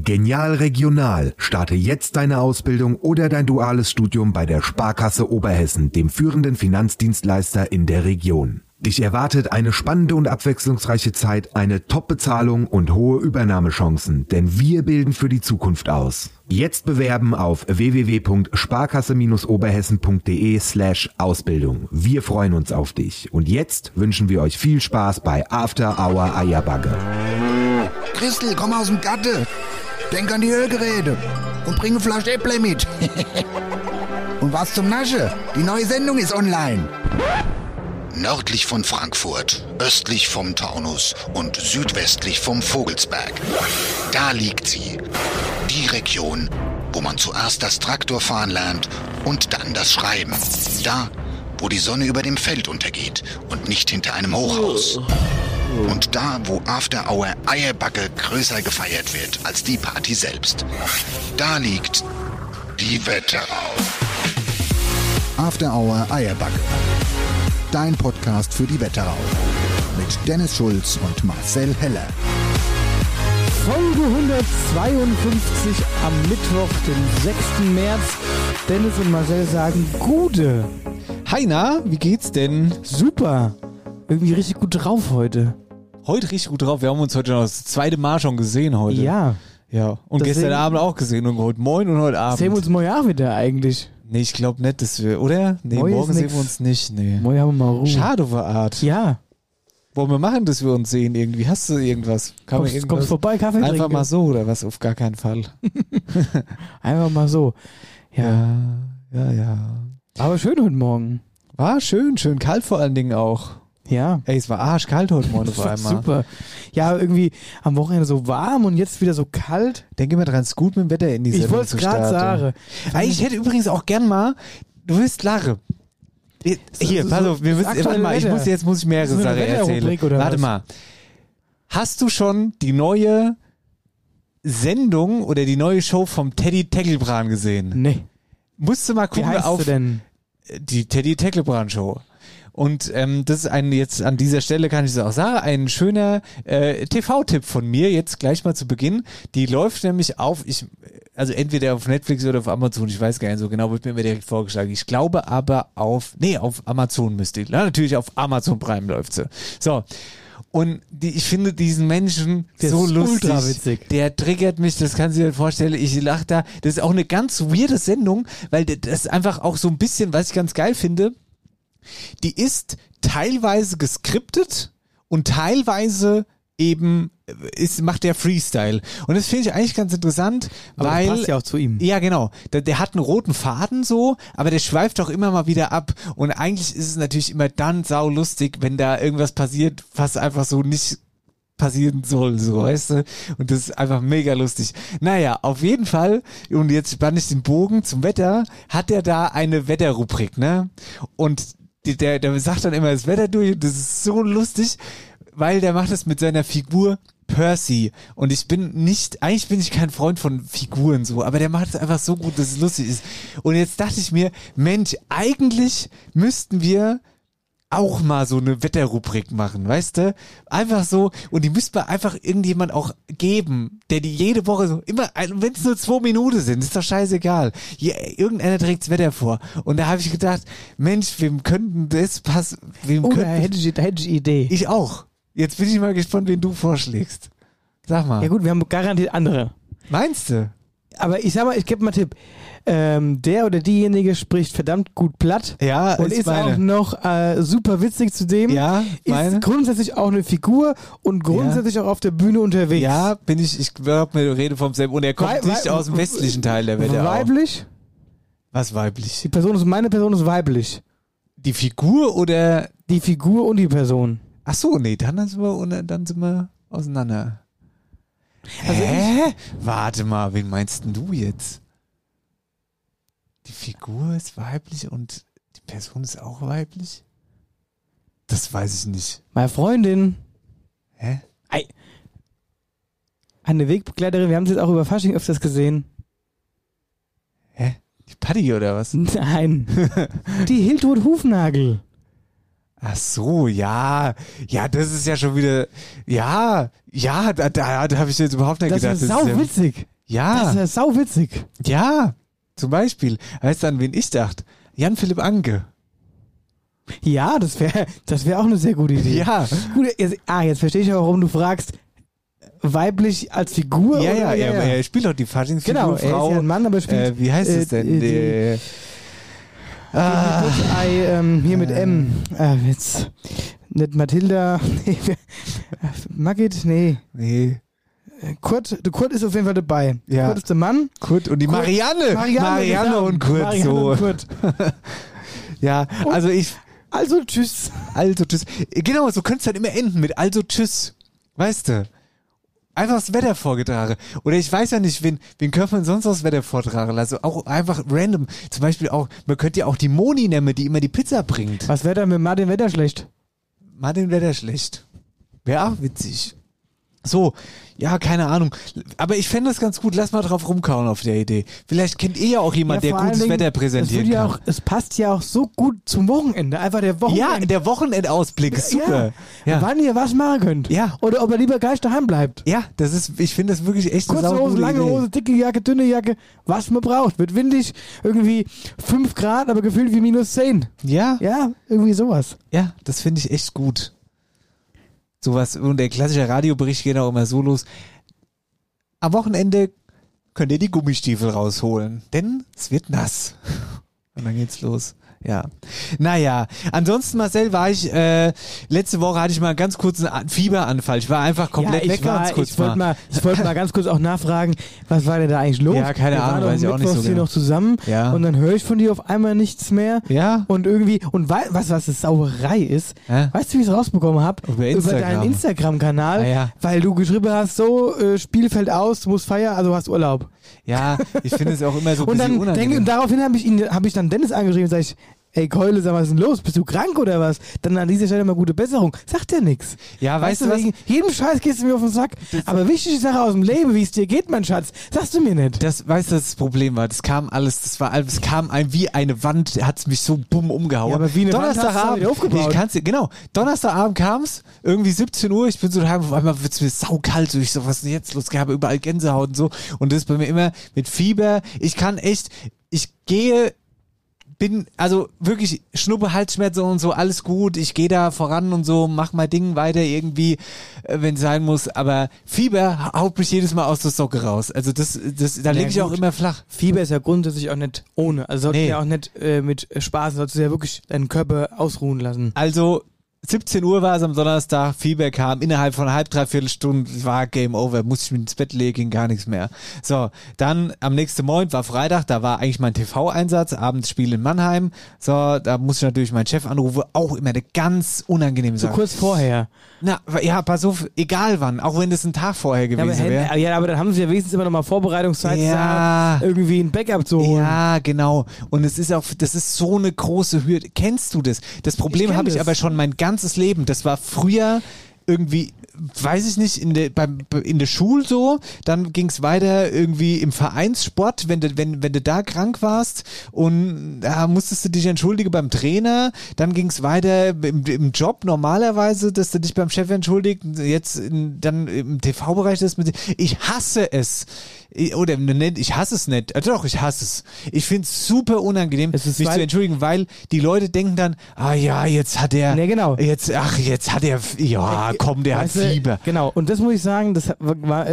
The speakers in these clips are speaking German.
Genial Regional. Starte jetzt deine Ausbildung oder dein duales Studium bei der Sparkasse Oberhessen, dem führenden Finanzdienstleister in der Region. Dich erwartet eine spannende und abwechslungsreiche Zeit, eine Top-Bezahlung und hohe Übernahmechancen, denn wir bilden für die Zukunft aus. Jetzt bewerben auf www.sparkasse-oberhessen.de/Ausbildung. Wir freuen uns auf dich. Und jetzt wünschen wir euch viel Spaß bei After Hour Eierbagge. Christel, komm aus dem Gatte. Denk an die Hörgeräte und bring eine Flasche Äpple mit. Und was zum Nasche? Die neue Sendung ist online. Nördlich von Frankfurt, östlich vom Taunus und südwestlich vom Vogelsberg. Da liegt sie. Die Region, wo man zuerst das Traktorfahren lernt und dann das Schreiben. Da, wo die Sonne über dem Feld untergeht und nicht hinter einem Hochhaus. Und da, wo After Hour Eierbacke größer gefeiert wird als die Party selbst. Da liegt die Wetterau. After Hour Eierbacke. Dein Podcast für die Wetterau. Mit Dennis Schulz und Marcel Heller. Folge 152 am Mittwoch, den 6. März. Dennis und Marcel sagen Gute. Heiner, wie geht's denn? Super. Irgendwie richtig gut drauf heute. Heute richtig gut drauf. Wir haben uns heute noch das zweite Mal schon gesehen heute. Ja. Ja. Und Deswegen, gestern Abend auch gesehen und heute Moin und heute Abend. Sehen wir uns morgen auch wieder eigentlich. Nee, ich glaube nicht, dass wir, oder? Nee, morgen sehen wir uns nicht. Nee. Morgen haben wir mal Ruhe. Schade auf eine Art. Ja. Wollen wir machen, dass wir uns sehen irgendwie? Hast du irgendwas? Kommst vorbei, Kaffee trinken? Einfach mal so oder was? Auf gar keinen Fall. Einfach mal so. Ja. Ja. Aber schön heute Morgen. War schön kalt vor allen Dingen auch. Ja. Ey, es war arschkalt heute Morgen vor einmal. Super. Ja, irgendwie am Wochenende so warm und jetzt wieder so kalt. Denke mal dran, es ist gut mit dem Wetter in die Sendung. Ich wollte es gerade sagen. Ich hätte übrigens auch gern mal, du wirst lachen. Hier, pass auf, jetzt muss ich mehrere Sachen erzählen. Warte mal. Hast du schon die neue Sendung oder die neue Show vom Teddy Tecklebrand gesehen? Nee. Musst du mal gucken. Wie heißt sie denn? Die Teddy Tecklebrand Show. Und das ist jetzt an dieser Stelle kann ich es auch sagen, ein schöner TV-Tipp von mir, jetzt gleich mal zu Beginn. Die läuft nämlich also entweder auf Netflix oder auf Amazon, ich weiß gar nicht so genau, wird mir immer direkt vorgeschlagen. Ich glaube aber auf Amazon müsste die. Natürlich auf Amazon Prime läuft sie. So. Und ich finde diesen Menschen so lustig. Ultra witzig. Der triggert mich, das kannst du dir vorstellen. Ich lache da. Das ist auch eine ganz weirde Sendung, weil das einfach auch so ein bisschen, was ich ganz geil finde, die ist teilweise geskriptet und teilweise eben macht der Freestyle. Und das finde ich eigentlich ganz interessant, aber weil... das passt ja auch zu ihm. Ja, genau. Der hat einen roten Faden so, aber der schweift auch immer mal wieder ab. Und eigentlich ist es natürlich immer dann saulustig, wenn da irgendwas passiert, was einfach so nicht passieren soll, so, weißt du? Und das ist einfach mega lustig. Naja, auf jeden Fall, und jetzt spanne ich den Bogen zum Wetter, hat er da eine Wetterrubrik, ne? Und der sagt dann immer das Wetter durch und das ist so lustig, weil der macht das mit seiner Figur Percy. Und eigentlich bin ich kein Freund von Figuren so, aber der macht es einfach so gut, dass es lustig ist. Und jetzt dachte ich mir, Mensch, eigentlich müssten wir auch mal so eine Wetterrubrik machen, weißt du? Einfach so, und die müsste man einfach irgendjemand auch geben, der die jede Woche so immer, wenn es nur 2 Minuten sind, ist doch scheißegal. Irgendeiner trägt das Wetter vor. Und da habe ich gedacht, Mensch, wem könnten das passen? Da hätte ich Idee. Ich auch. Jetzt bin ich mal gespannt, wen du vorschlägst. Sag mal. Ja gut, wir haben garantiert andere. Meinst du? Aber ich sag mal, ich gebe mal einen Tipp. Der oder diejenige spricht verdammt gut platt. Ja, und ist auch noch super witzig zudem. Ja, ist grundsätzlich auch eine Figur und grundsätzlich auch auf der Bühne unterwegs. Ja, ich glaube, wir reden vom selben. Und er kommt nicht aus dem westlichen Teil der Welt. Weiblich? Was weiblich? Meine Person ist weiblich. Die Figur oder? Die Figur und die Person. Ach so, nee, dann sind wir auseinander. Also Warte mal, wen meinst denn du jetzt? Die Figur ist weiblich und die Person ist auch weiblich? Das weiß ich nicht. Meine Freundin. Hä? Eine Wegbegleiterin, wir haben sie jetzt auch über Fasching öfters gesehen. Hä? Die Paddy oder was? Nein. Die Hiltrud Hufnagel. Ach so, ja. Ja, das ist ja schon wieder. Ja, da habe ich jetzt überhaupt nicht gedacht. Das ist sau witzig. Ja. Das ist ja sauwitzig. Ja, zum Beispiel. Weißt du, an wen ich dachte? Jan-Philipp Anke. Ja, das wär auch eine sehr gute Idee. Ja. Gut, jetzt verstehe ich auch, warum du fragst, weiblich als Figur? Ja, oder? er spielt doch die Faschingsfigur, Genau, Frau. er ist ja ein Mann, aber spielt... wie heißt es denn? Hier mit M. Jetzt nicht Mathilda. Nee, Margit? Nee. Kurt ist auf jeden Fall dabei. Ja. Kurt ist der Mann. Kurt und die Marianne. Marianne und Kurt. Marianne so. und Kurt. Ja, also tschüss. Also tschüss. Genau, so könnte es halt immer enden mit also tschüss. Weißt du? Einfach das Wetter vorgetragen. Oder ich weiß ja nicht, wen könnte man sonst das Wetter vortragen? Also auch einfach random. Zum Beispiel auch, man könnte ja auch die Moni nehmen, die immer die Pizza bringt. Was wäre da mit Martin Wetter schlecht? Martin Wetter schlecht. Wäre auch witzig. So, ja, keine Ahnung. Aber ich fände das ganz gut. Lass mal drauf rumkauen auf der Idee. Vielleicht kennt ihr ja auch jemand, der gutes Wetter präsentieren kann. Es passt ja auch so gut zum Wochenende. Einfach der Wochenende. Ja, der Wochenendausblick ist super. Ja. Wann ihr was machen könnt. Ja. Oder ob er lieber gleich daheim bleibt. Ja, ich finde das wirklich echt eine Kurze Hose, lange Hose, dicke Jacke, dünne Jacke. Was man braucht. Wird windig, irgendwie 5 Grad, aber gefühlt wie -10. Ja. Ja, irgendwie sowas. Ja, das finde ich echt gut. Sowas, und der klassische Radiobericht geht auch immer so los. Am Wochenende könnt ihr die Gummistiefel rausholen, denn es wird nass. Und dann geht's los. Ja. Naja, ansonsten, Marcel, war ich, letzte Woche hatte ich mal einen ganz kurzen Fieberanfall. Ich war einfach komplett weg. Ich wollte mal ganz kurz auch nachfragen, was war denn da eigentlich los? Ja, keine Ahnung, weiß ich auch nicht so genau. Noch zusammen und dann höre ich von dir auf einmal nichts mehr. Ja. Und irgendwie, was das Sauerei ist, weißt du, wie ich es rausbekommen habe? Über deinen Instagram-Kanal, weil du geschrieben hast, so, Spiel fällt aus, du musst feiern, also hast Urlaub. Ja, ich finde es auch immer so ein bisschen unangenehm. Und daraufhin habe ich dann Dennis angeschrieben und sage ich, ey Keule, sag mal, was ist denn los? Bist du krank oder was? Dann an dieser Stelle mal gute Besserung. Sagt ja nichts. Ja, weißt du was? Wegen jedem Scheiß gehst du mir auf den Sack. Aber wichtige Sache aus dem Leben, wie es dir geht, mein Schatz, sagst du mir nicht. Weißt du, das Problem war? Es kam wie eine Wand, hat es mich so bumm umgehauen. Ja, aber wie eine Donnerstagabend, Donnerstagabend kam es, irgendwie 17 Uhr, ich bin so daheim, auf einmal wird es mir saukalt, so ich so, was ist denn jetzt los? Ich habe überall Gänsehaut und so. Und das ist bei mir immer mit Fieber. Bin also wirklich Schnuppe, Halsschmerzen und so, alles gut, ich gehe da voran und so, mach mein Ding weiter irgendwie, wenn es sein muss, aber Fieber haut mich jedes Mal aus der Socke raus. Also da lege ich auch immer flach. Fieber ist ja grundsätzlich auch nicht ohne, also sollte ja auch nicht mit Spaß, solltest du ja wirklich deinen Körper ausruhen lassen. Also 17 Uhr war es am Donnerstag, Fieber kam, innerhalb von dreiviertel Stunde war Game Over, musste ich mich ins Bett legen, ging gar nichts mehr. So, dann am nächsten Morgen war Freitag, da war eigentlich mein TV-Einsatz, Abendspiel in Mannheim. So, da musste ich natürlich meinen Chef anrufen, auch immer eine ganz unangenehme Sache. So kurz vorher. Na, ja, pass auf, egal wann, auch wenn das ein Tag vorher gewesen wäre. Ja, aber dann haben sie ja wenigstens immer noch mal Vorbereitungszeit, irgendwie ein Backup zu holen. Ja, genau. Und das ist so eine große Hürde. Kennst du das? Das Problem habe ich aber schon mein ganzes Leben. Das war früher irgendwie, weiß ich nicht, in der Schule so, dann ging es weiter irgendwie im Vereinssport, wenn du da krank warst und da musstest du dich entschuldigen beim Trainer, dann ging es weiter im Job normalerweise, dass du dich beim Chef entschuldigst, jetzt dann im TV-Bereich ich hasse es. Oder ich hasse es nicht. Doch, ich hasse es. Ich finde es super unangenehm, mich zu entschuldigen, weil die Leute denken dann, jetzt hat er, jetzt hat er, der hat Fieber. Genau, und das muss ich sagen, das war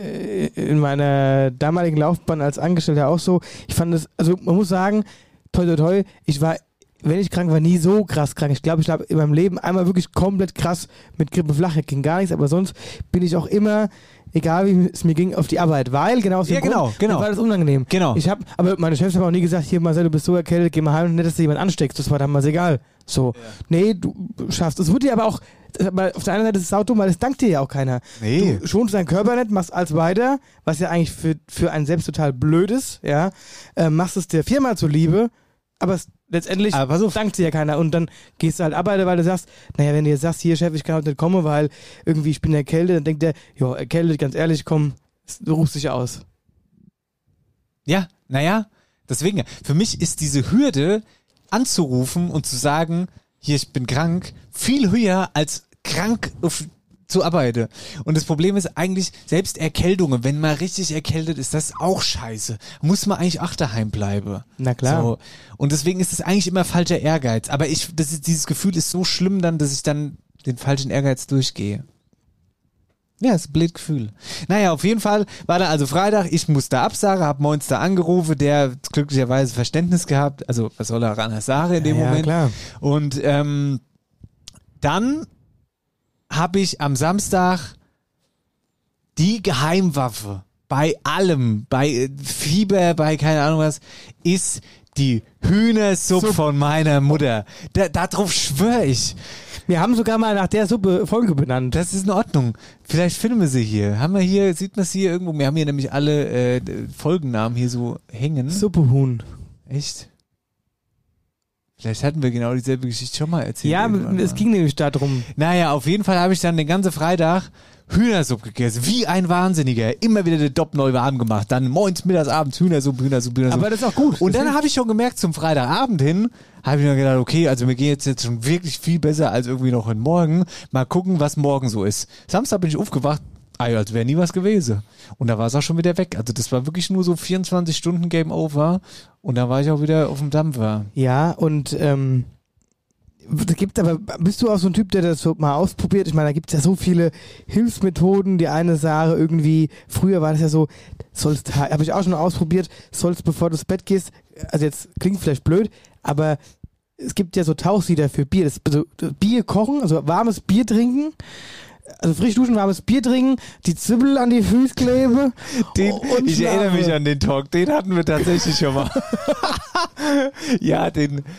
in meiner damaligen Laufbahn als Angestellter auch so. Ich fand das, also man muss sagen, toi toi toi, ich war, wenn ich krank war, nie so krass krank. Ich glaube, in meinem Leben einmal wirklich komplett krass mit Grippe flach, ging gar nichts, aber sonst bin ich auch immer, egal wie es mir ging, auf die Arbeit, weil genau aus dem Grund war das unangenehm. Genau. Aber meine Chefs haben auch nie gesagt, hier Marcel, du bist so erkältet, geh mal heim und nicht, dass du jemanden ansteckst. Das war damals egal. So, nee, du schaffst. Es wird dir aber auch, auf der einen Seite ist es saudumm, weil das dankt dir ja auch keiner. Nee. Du schonst deinen Körper nicht, machst alles weiter, was ja eigentlich für einen selbst total blöd ist, ja. Machst es der Firma zuliebe, aber letztendlich dankt dir ja keiner. Und dann gehst du halt arbeiten, weil du sagst, naja, wenn du jetzt sagst, hier Chef, ich kann heute nicht kommen, weil irgendwie ich bin erkältet, dann denkt der, jo, erkältet, ganz ehrlich, komm, du rufst dich aus. Ja, naja, deswegen, für mich ist diese Hürde anzurufen und zu sagen, hier, ich bin krank, viel höher als krank auf zu arbeiten. Und das Problem ist eigentlich, selbst Erkältungen, wenn man richtig erkältet ist, das ist auch scheiße. Muss man eigentlich auch daheim bleiben. Na klar. So. Und deswegen ist das eigentlich immer falscher Ehrgeiz. Aber dieses Gefühl ist so schlimm dann, dass ich dann den falschen Ehrgeiz durchgehe. Ja, ist ein blödes Gefühl. Naja, auf jeden Fall war da also Freitag, ich musste absagen, hab morgens da angerufen, der hat glücklicherweise Verständnis gehabt, also was soll er ran sagen in dem Moment. Klar. Und dann habe ich am Samstag die Geheimwaffe bei allem, bei Fieber, bei keine Ahnung was, ist die Hühnersuppe von meiner Mutter. Darauf schwöre ich. Wir haben sogar mal nach der Suppe Folge benannt. Das ist in Ordnung. Vielleicht finden wir sie hier. Sieht man sie hier irgendwo? Wir haben hier nämlich alle Folgennamen hier so hängen. Suppehuhn. Echt? Vielleicht hatten wir genau dieselbe Geschichte schon mal erzählt. Ja, es ging nämlich darum. Naja, auf jeden Fall habe ich dann den ganzen Freitag Hühnersuppe gegessen. Wie ein Wahnsinniger. Immer wieder den Dopp neu warm gemacht. Dann morgens, mittags, abends Hühnersuppe. Aber das ist auch gut. Und dann habe ich schon gemerkt, zum Freitagabend hin, habe ich mir gedacht, okay, also mir geht jetzt schon wirklich viel besser als irgendwie noch heute Morgen. Mal gucken, was morgen so ist. Samstag bin ich aufgewacht, als wäre nie was gewesen. Und da war es auch schon wieder weg. Also das war wirklich nur so 24 Stunden Game Over. Und da war ich auch wieder auf dem Dampfer. Ja, und bist du auch so ein Typ, der das so mal ausprobiert? Ich meine, da gibt es ja so viele Hilfsmethoden. Die eine Sache irgendwie, früher war das ja so, habe ich auch schon ausprobiert, sollst bevor du ins Bett gehst, also jetzt klingt vielleicht blöd, aber es gibt ja so Tauchsieder für Bier. Also Bier kochen, also warmes Bier trinken, also frisch duschen, warmes Bier trinken, die Zwiebel an die Füße kleben. Ich erinnere mich an den Talk, den hatten wir tatsächlich schon mal. Ja,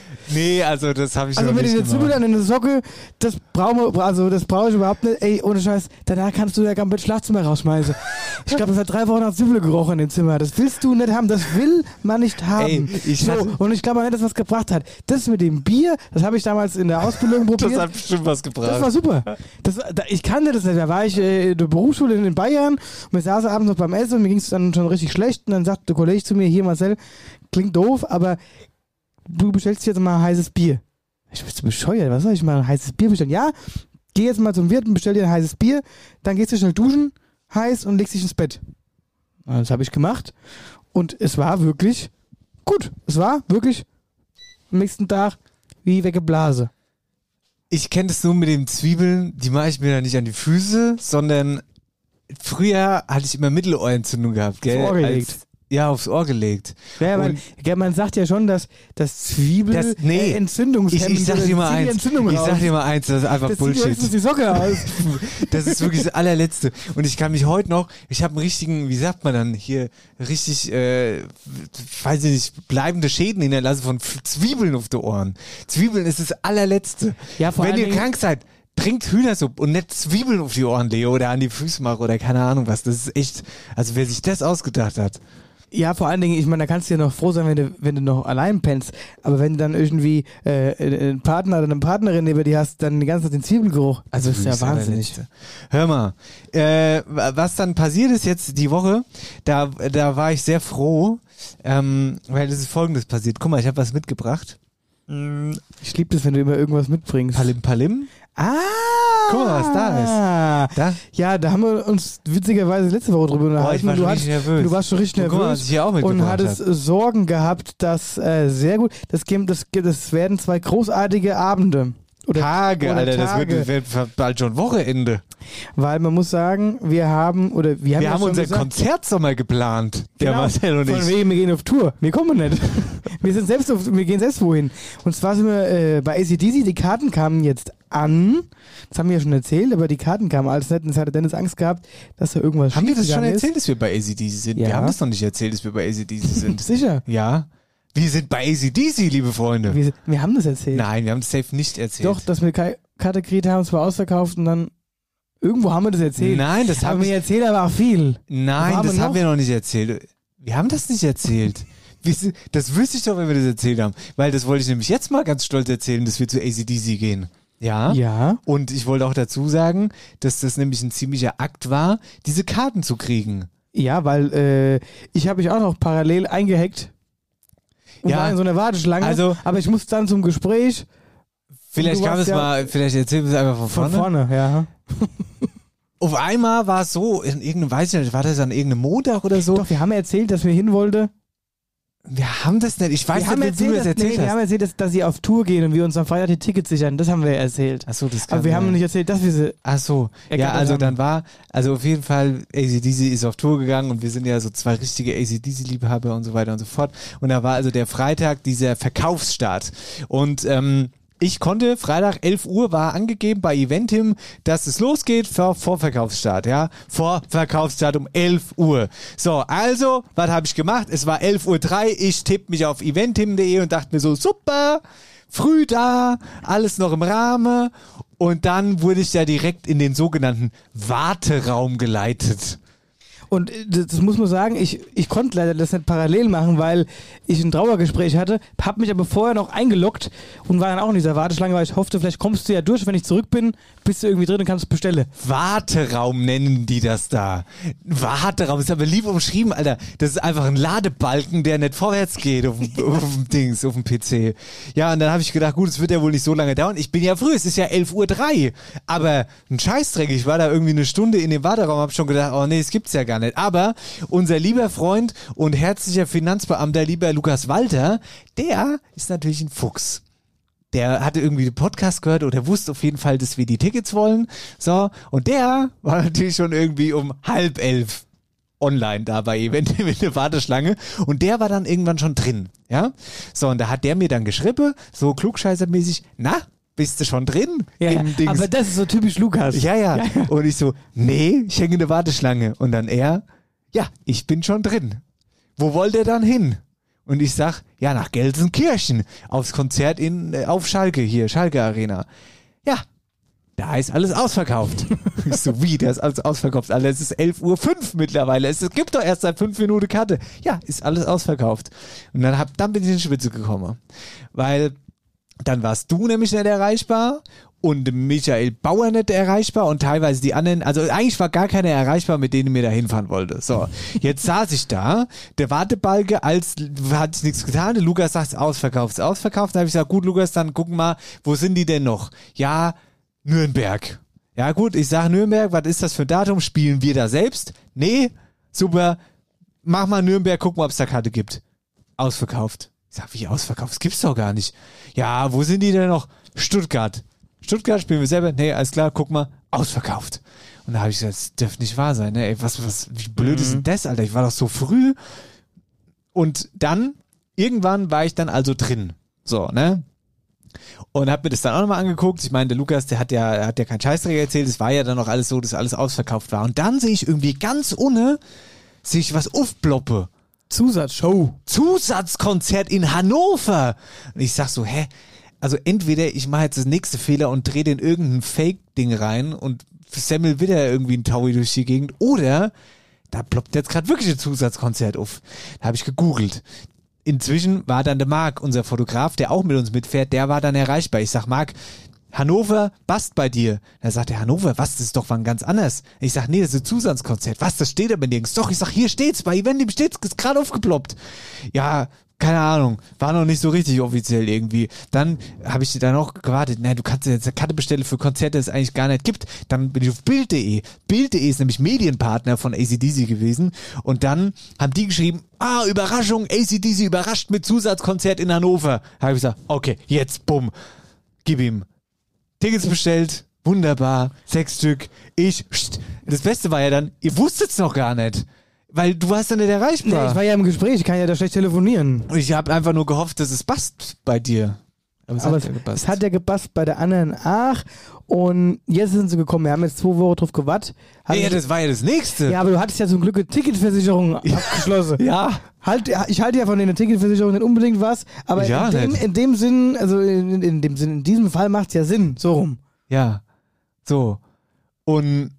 also das habe ich noch nicht gemacht. Also mit der Zwiebel an der Socke, das brauche ich überhaupt nicht. Ey, ohne Scheiß, danach kannst du ja gar nicht Schlafzimmer rausschmeißen. Ich glaube, das hat 3 Wochen nach Zwiebel gerochen in dem Zimmer. Das willst du nicht haben, das will man nicht haben. Und ich glaube auch nicht, dass was gebracht hat. Das mit dem Bier, das habe ich damals in der Ausbildung probiert. Das hat bestimmt was gebracht. Das war super. Ich kannte das nicht. Da war ich in der Berufsschule in Bayern und wir saßen abends noch beim Essen und mir ging es dann schon richtig schlecht und dann sagte der Kollege zu mir, hier Marcel, klingt doof, aber du bestellst jetzt mal ein heißes Bier. Ich bin so bescheuert, was soll ich mal ein heißes Bier bestellen? Ja, geh jetzt mal zum Wirt und bestell dir ein heißes Bier, dann gehst du schnell duschen, heiß und legst dich ins Bett. Und das habe ich gemacht und es war wirklich gut. Es war wirklich am nächsten Tag wie weggeblasen. Ich kenne das nur mit den Zwiebeln, die mache ich mir dann nicht an die Füße, sondern früher hatte ich immer Mittelohrentzündung gehabt, gell? Aufs Ohr gelegt. Aufs Ohr gelegt. Ja, man sagt ja schon, dass Zwiebel entzündungshemmend ich sag dir mal eins, das ist einfach Bullshit. Das die Socke aus. Das ist wirklich das allerletzte. Und ich kann mich heute noch, ich habe einen richtigen, wie sagt man dann, hier richtig, weiß ich nicht, bleibende Schäden hinterlassen von Zwiebeln auf den Ohren. Zwiebeln ist das allerletzte. Ja, wenn ihr krank seid, trinkt Hühnersuppe und nicht Zwiebeln auf die Ohren lege oder an die Füße mache oder keine Ahnung was. Das ist echt, also wer sich das ausgedacht hat. Ja, vor allen Dingen, ich meine, da kannst du ja noch froh sein, wenn du noch allein pennst. Aber wenn du dann irgendwie einen Partner oder eine Partnerin neben dir hast, dann die ganze Zeit den Zwiebelgeruch. Also das ist ja wahnsinnig. Hör mal, was dann passiert ist jetzt die Woche, da war ich sehr froh, weil es ist Folgendes passiert. Guck mal, ich habe was mitgebracht. Ich liebe das, wenn du immer irgendwas mitbringst. Palim Palim. Guck mal, was da ist. Da? Ja, da haben wir uns witzigerweise letzte Woche drüber unterhalten. Ich war richtig nervös. Du warst schon richtig nervös. Guck mal, was ich hier auch mitgebracht und hattest Sorgen gehabt, dass sehr gut, das werden 2 großartige Abende. Tage, Alter, Tage. Das wird bald schon Wochenende. Weil man muss sagen, wir haben unseren Konzertsommer geplant. Der Marcel und ich. Von wegen, wir gehen auf Tour. Wir kommen nicht. Wir gehen selbst wohin. Und zwar sind wir bei AC/DC, die Karten kamen jetzt an. Das haben wir ja schon erzählt, aber die Karten kamen alles nicht. Und es hatte Dennis Angst gehabt, dass da irgendwas Haben wir das schon ist. erzählt, dass wir bei AC/DC sind? Ja. Wir haben das noch nicht erzählt, dass wir bei AC/DC sind. Sicher? Ja. Wir sind bei AC/DC, liebe Freunde. Wir haben das erzählt. Nein, wir haben das safe nicht erzählt. Doch, dass wir Karte gekriegt haben, es war ausverkauft und dann irgendwo haben wir das erzählt. Nein, das haben wir erzählt, aber auch viel. Nein, das haben wir noch nicht erzählt. Wir haben das nicht erzählt. Das wüsste ich doch, wenn wir das erzählt haben. Weil das wollte ich nämlich jetzt mal ganz stolz erzählen, dass wir zu AC/DC gehen. Ja. Ja. Und ich wollte auch dazu sagen, dass das nämlich ein ziemlicher Akt war, diese Karten zu kriegen. Ja, weil ich habe mich auch noch parallel eingehackt. Und war in so einer Warteschlange. Aber ich musste dann zum Gespräch. Vielleicht erzählen wir es einfach von vorne. Von vorne, ja. auf einmal war es so, in irgendeinem, weiß ich nicht, war das an irgendeinem Montag oder so? Doch, wir haben erzählt, dass wir hin wollten. Wir haben das nicht, ich weiß nicht, wie du das erzählt hast. Wir haben erzählt, dass sie auf Tour gehen und wir uns am Freitag die Tickets sichern. Das haben wir erzählt. Ach so, das kann Aber wir haben nicht erzählt, dass wir sie. Ach so, ja, also dann war, also auf jeden Fall, AC/DC ist auf Tour gegangen und wir sind ja so zwei richtige AC/DC-Liebhaber und so weiter und so fort. Und da war also der Freitag dieser Verkaufsstart. Und ich konnte, Freitag 11 Uhr war angegeben bei Eventim, dass es losgeht für Vorverkaufsstart, ja. Vorverkaufsstart um 11 Uhr. So, also, was habe ich gemacht? Es war 11:03 Uhr, ich tippe mich auf eventim.de und dachte mir so, super, früh da, alles noch im Rahmen. Und dann wurde ich ja direkt in den sogenannten Warteraum geleitet. Und das muss man sagen, ich konnte leider das nicht parallel machen, weil ich ein Trauergespräch hatte, habe mich aber vorher noch eingeloggt und war dann auch in dieser Warteschlange, weil ich hoffte, vielleicht kommst du ja durch, wenn ich zurück bin, bist du irgendwie drin und kannst es bestellen. Warteraum nennen die das da. Warteraum ist aber lieb umschrieben, Alter. Das ist einfach ein Ladebalken, der nicht vorwärts geht auf dem Dings, auf dem PC. Ja, und dann habe ich gedacht, gut, es wird ja wohl nicht so lange dauern. Ich bin ja früh, es ist ja 11:03 Uhr. Aber ein Scheißdreck, ich war da irgendwie eine Stunde in dem Warteraum, habe schon gedacht, oh nee, es gibt's ja gar nicht. Aber unser lieber Freund und herzlicher Finanzbeamter, lieber Lukas Walter, der ist natürlich ein Fuchs. Der hatte irgendwie den Podcast gehört oder wusste auf jeden Fall, dass wir die Tickets wollen. So, und der war natürlich schon irgendwie um 10:30 online da bei Eventim in der Warteschlange und der war dann irgendwann schon drin, ja. So, und da hat der mir dann geschrieben, so klugscheißermäßig, na, bist du schon drin? Ja, aber das ist so typisch Lukas. Ja. Und ich so, nee, ich hänge in der Warteschlange. Und dann er, ja, ich bin schon drin. Wo wollt ihr dann hin? Und ich sag, ja, nach Gelsenkirchen, aufs Konzert auf Schalke hier, Schalke Arena. Ja, da ist alles ausverkauft. Ich so, wie, da ist alles ausverkauft? Alter, es ist 11:05 Uhr mittlerweile. Es gibt doch erst seit 5 Minuten Karte. Ja, ist alles ausverkauft. Und dann bin ich in die Schwitze gekommen. Weil dann warst du nämlich nicht erreichbar und Michael Bauer nicht erreichbar und teilweise die anderen, also eigentlich war gar keiner erreichbar, mit denen ich mir da hinfahren wollte. So, jetzt saß ich da, der Wartebalke, hat sich nichts getan, der Lukas sagt, ausverkauft. Dann habe ich gesagt, gut Lukas, dann gucken mal, wo sind die denn noch? Ja, Nürnberg. Ja gut, ich sage Nürnberg, was ist das für ein Datum? Spielen wir da selbst? Nee, super, mach mal Nürnberg, guck mal, ob es da Karte gibt. Ausverkauft. Ich sag, wie ausverkauft? Das gibt's doch gar nicht. Ja, wo sind die denn noch? Stuttgart. Stuttgart spielen wir selber? Nee, alles klar, guck mal, ausverkauft. Und da habe ich gesagt, das dürfte nicht wahr sein, ne? Ey, wie blöd ist denn das, Alter? Ich war doch so früh. Und dann, irgendwann war ich dann also drin. So, ne? Und hab mir das dann auch nochmal angeguckt. Ich meine, der Lukas, der hat ja keinen Scheißdreck erzählt. Es war ja dann noch alles so, dass alles ausverkauft war. Und dann sehe ich irgendwie ganz sehe ich was aufploppe. Zusatzkonzert in Hannover. Und ich sag so, hä? Also entweder ich mache jetzt das nächste Fehler und drehe den irgendein Fake-Ding rein und semmel wieder irgendwie ein Taui durch die Gegend, oder da ploppt jetzt gerade wirklich ein Zusatzkonzert auf. Da habe ich gegoogelt. Inzwischen war dann der Marc, unser Fotograf, der auch mit uns mitfährt, der war dann erreichbar. Ich sag, Marc, Hannover, passt bei dir. Da sagt er, Hannover, was, das ist doch wann ganz anders. Ich sag, nee, das ist ein Zusatzkonzert. Was, das steht aber nirgends. Doch, ich sag, hier steht's, bei Eventim steht's, ist gerade aufgeploppt. Ja, keine Ahnung, war noch nicht so richtig offiziell irgendwie. Dann habe ich da noch gewartet, du kannst jetzt eine Karte bestellen für Konzerte, das es eigentlich gar nicht gibt. Dann bin ich auf Bild.de. Bild.de ist nämlich Medienpartner von AC/DC gewesen. Und dann haben die geschrieben, Überraschung, AC/DC überrascht mit Zusatzkonzert in Hannover. Habe ich gesagt, okay, jetzt, bumm, gib ihm. Tickets bestellt, wunderbar, 6 Stück. Das Beste war ja dann, ihr wusstet's noch gar nicht. Weil du warst ja nicht erreichbar. Nee, ich war ja im Gespräch, ich kann ja da schlecht telefonieren. Und ich habe einfach nur gehofft, dass es passt bei dir. Aber es hat ja gepasst bei der anderen Ach und jetzt sind sie gekommen. Wir haben jetzt 2 Wochen drauf gewartet. Ja, das war ja das Nächste. Ja, aber du hattest ja zum Glück eine Ticketversicherung abgeschlossen. Ja. Ich halte ja von der Ticketversicherung nicht unbedingt was, aber ja, in dem Sinn, also in diesem Fall macht es ja Sinn, so rum. Ja, so. Und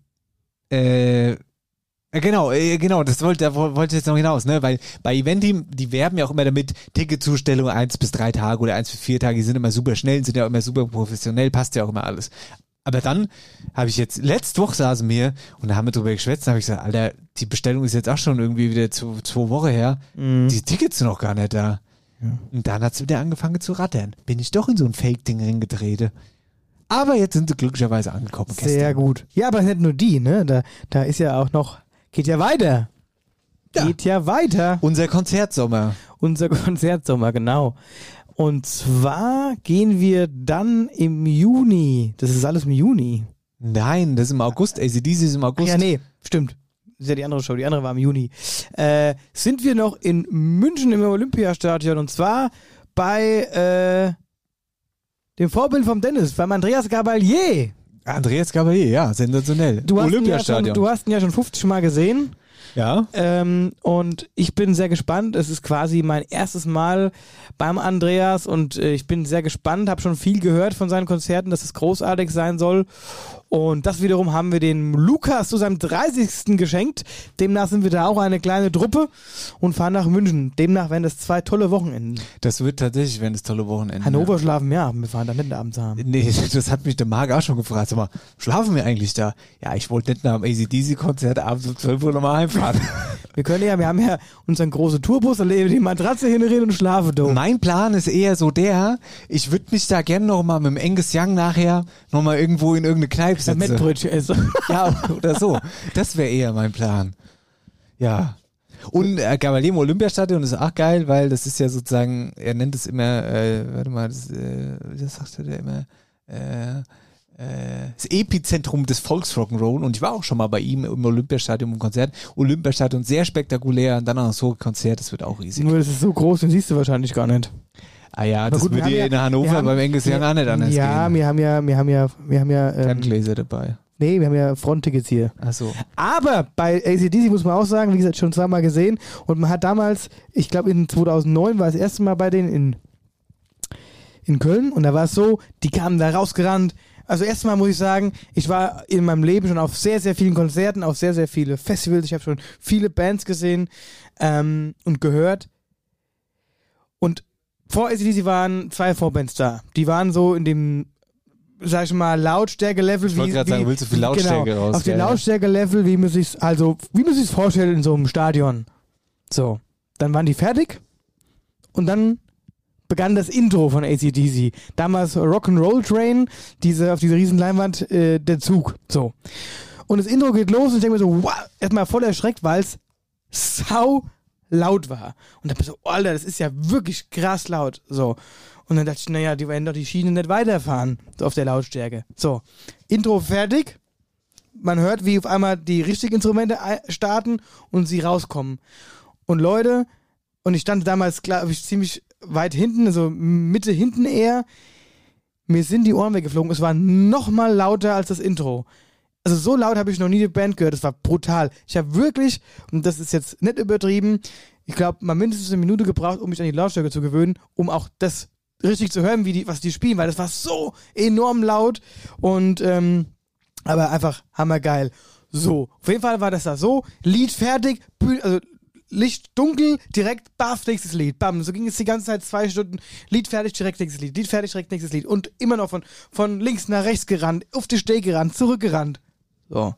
Genau, das wollte ich jetzt noch hinaus, ne? Weil bei Eventim, die werben ja auch immer damit, Ticketzustellung 1 bis 3 Tage oder 1 bis 4 Tage, die sind immer super schnell, sind ja auch immer super professionell, passt ja auch immer alles. Aber dann habe ich jetzt, letzte Woche saßen wir und da haben wir drüber geschwätzt, da habe ich gesagt, Alter, die Bestellung ist jetzt auch schon irgendwie wieder 2 Wochen her, die Tickets sind noch gar nicht da. Ja. Und dann hat es wieder angefangen zu rattern. Bin ich doch in so ein Fake-Ding reingetreten. Aber jetzt sind sie glücklicherweise angekommen. Sehr gut. Ja, aber nicht nur die, ne? Da ist ja auch noch, geht ja weiter. Geht ja weiter. Unser Konzertsommer. Unser Konzertsommer, genau. Und zwar gehen wir dann im Juni. Das ist alles im Juni. Nein, das ist im August. AC/DC ist im August. Ja, nee, stimmt. Das ist ja die andere Show. Die andere war im Juni. Sind wir noch in München im Olympiastadion und zwar bei dem Vorbild vom Dennis, beim Andreas Gabalier. Andreas Gabalier, ja, sensationell. Olympiastadion. Du hast ihn ja schon 50 Mal gesehen. Ja. Und ich bin sehr gespannt. Es ist quasi mein erstes Mal beim Andreas und ich bin sehr gespannt, habe schon viel gehört von seinen Konzerten, dass es großartig sein soll. Und das wiederum haben wir dem Lukas zu seinem 30. geschenkt. Demnach sind wir da auch eine kleine Truppe und fahren nach München. Demnach werden das 2 tolle Wochenenden. Das wird tatsächlich werden das tolle Wochenenden. Hannover schlafen wir, wir fahren da nicht abends haben. Nee, das hat mich der Marc auch schon gefragt. Sag mal, schlafen wir eigentlich da? Ja, ich wollte nicht nach dem AC/DC-Konzert abends um 12 Uhr nochmal heimfahren. Wir haben ja unseren großen Tourbus, da legen wir die Matratze hinreden und schlafen da. Mein Plan ist eher so ich würde mich da gerne noch mal mit dem Angus Young nachher noch mal irgendwo in irgendeine Kneipe setzen. Mettbrötchen essen. Ja, oder so. Das wäre eher mein Plan. Ja. Und Gabalier im Olympiastadion ist auch geil, weil das ist ja sozusagen, er nennt es immer, das sagt er immer, das Epizentrum des Volksrock'n'Roll und ich war auch schon mal bei ihm im Olympiastadion im Konzert. Olympiastadion sehr spektakulär und dann auch so ein Konzert, das wird auch riesig. Nur das ist so groß, den siehst du wahrscheinlich gar nicht. Ah ja, das würde dir in Hannover beim Angus Young auch nicht anders gehen. Ja, wir haben ja Ferngläser dabei. Nee, wir haben ja Fronttickets hier. Ach so. Aber bei AC/DC muss man auch sagen, wie gesagt, schon 2-mal gesehen und man hat damals, ich glaube in 2009 war das erste Mal bei denen in Köln und da war es so, die kamen da rausgerannt. Also erstmal muss ich sagen, ich war in meinem Leben schon auf sehr, sehr vielen Konzerten, auf sehr, sehr viele Festivals. Ich habe schon viele Bands gesehen und gehört. Und vor AC/DC waren 2 Vorbands da. Die waren so in dem, sag ich mal, Lautstärke-Level. Ich wollte gerade sagen, willst du viel Lautstärke raus? Auf dem Lautstärke-Level, wie man sich's vorstellt in so einem Stadion. So, dann waren die fertig und dann begann das Intro von AC/DC. Damals Rock'n'Roll Train, auf dieser riesen Leinwand, der Zug. So. Und das Intro geht los und ich denke mir so, wow, erstmal voll erschreckt, weil es sau laut war. Und dann bin ich so, Alter, das ist ja wirklich krass laut. So. Und dann dachte ich, naja, die werden doch die Schiene nicht weiterfahren, so auf der Lautstärke. So. Intro fertig. Man hört, wie auf einmal die richtigen Instrumente starten und sie rauskommen. Und Leute, und ich stand damals, glaube ich, ziemlich weit hinten, also Mitte hinten eher, mir sind die Ohren weggeflogen. Es war noch mal lauter als das Intro. Also so laut habe ich noch nie eine Band gehört. Das war brutal. Ich habe wirklich, und das ist jetzt nicht übertrieben, ich glaube, mal mindestens 1 Minute gebraucht, um mich an die Lautstärke zu gewöhnen, um auch das richtig zu hören, was die spielen, weil das war so enorm laut und aber einfach hammergeil. So, auf jeden Fall war das da so, Lied fertig, also Licht dunkel, direkt, baff, nächstes Lied, bam. So ging es die ganze Zeit 2 Stunden, Lied fertig, direkt nächstes Lied, Lied fertig, direkt nächstes Lied. Und immer noch von links nach rechts gerannt, auf die Steg gerannt, zurückgerannt. So.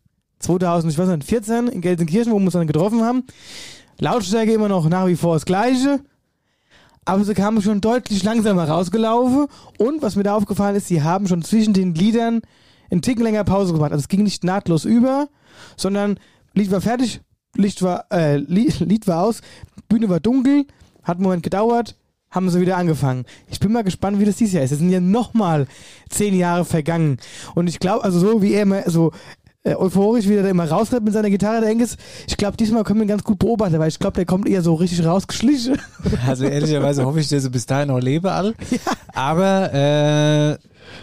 2014 in Gelsenkirchen, wo wir uns dann getroffen haben. Lautstärke immer noch nach wie vor das Gleiche. Aber sie kamen schon deutlich langsamer rausgelaufen. Und was mir da aufgefallen ist, sie haben schon zwischen den Liedern einen Ticken länger Pause gemacht. Also es ging nicht nahtlos über, sondern Lied war fertig, Lied war aus, Bühne war dunkel, hat einen Moment gedauert, haben sie wieder angefangen. Ich bin mal gespannt, wie das dieses Jahr ist. Es sind ja nochmal 10 Jahre vergangen. Und ich glaube, also so wie er immer so euphorisch, wie er da immer rausrennt mit seiner Gitarre, der Engels, ich glaube, diesmal können wir ihn ganz gut beobachten, weil ich glaube, der kommt eher so richtig rausgeschlichen. Also ehrlicherweise hoffe ich, dass er bis dahin noch lebe, all. Ja. Aber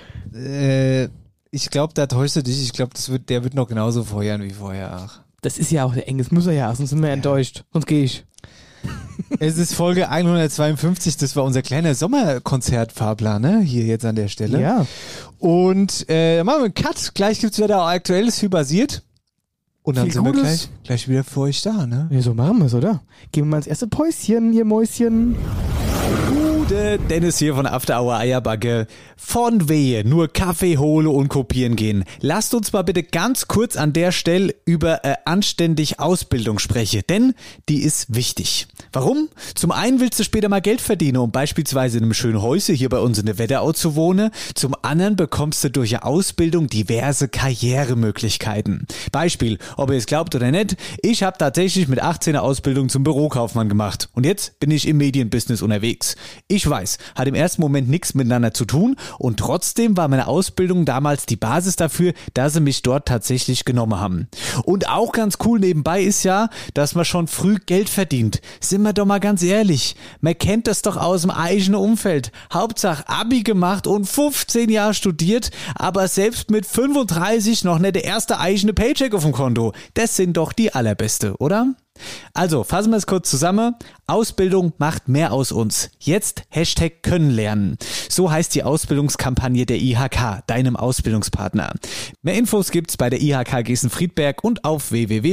ich glaube, da täuscht du dich. Ich glaube, der wird noch genauso feuern wie vorher auch. Das ist ja auch der Engels, muss er ja, sonst sind wir enttäuscht. Sonst gehe ich. Es ist Folge 152, das war unser kleiner Sommerkonzertfahrplan, ne? Hier jetzt an der Stelle. Ja. Und machen wir einen Cut. Gleich gibt's wieder Aktuelles für basiert. Und dann sind wir gleich wieder für euch da, ne? Ja, so machen wir's, oder? Gehen wir mal ins erste Päuschen, ihr Mäuschen. Gute Dennis hier von After Hour Eierbacke. Von Wehe, nur Kaffee hole und kopieren gehen. Lasst uns mal bitte ganz kurz an der Stelle über anständig Ausbildung sprechen, denn die ist wichtig. Warum? Zum einen willst du später mal Geld verdienen, um beispielsweise in einem schönen Häuschen hier bei uns in der Wetterau zu wohnen. Zum anderen bekommst du durch eine Ausbildung diverse Karrieremöglichkeiten. Beispiel, ob ihr es glaubt oder nicht, ich habe tatsächlich mit 18 eine Ausbildung zum Bürokaufmann gemacht. Und jetzt bin ich im Medienbusiness unterwegs. Ich weiß, hat im ersten Moment nichts miteinander zu tun und trotzdem war meine Ausbildung damals die Basis dafür, dass sie mich dort tatsächlich genommen haben. Und auch ganz cool nebenbei ist ja, dass man schon früh Geld verdient. Sind wir doch mal ganz ehrlich, man kennt das doch aus dem eigenen Umfeld. Hauptsache Abi gemacht und 15 Jahre studiert, aber selbst mit 35 noch nicht der erste eigene Paycheck auf dem Konto. Das sind doch die allerbeste, oder? Also, fassen wir es kurz zusammen. Ausbildung macht mehr aus uns. Jetzt Hashtag können lernen. So heißt die Ausbildungskampagne der IHK, deinem Ausbildungspartner. Mehr Infos gibt's bei der IHK Gießen-Friedberg und auf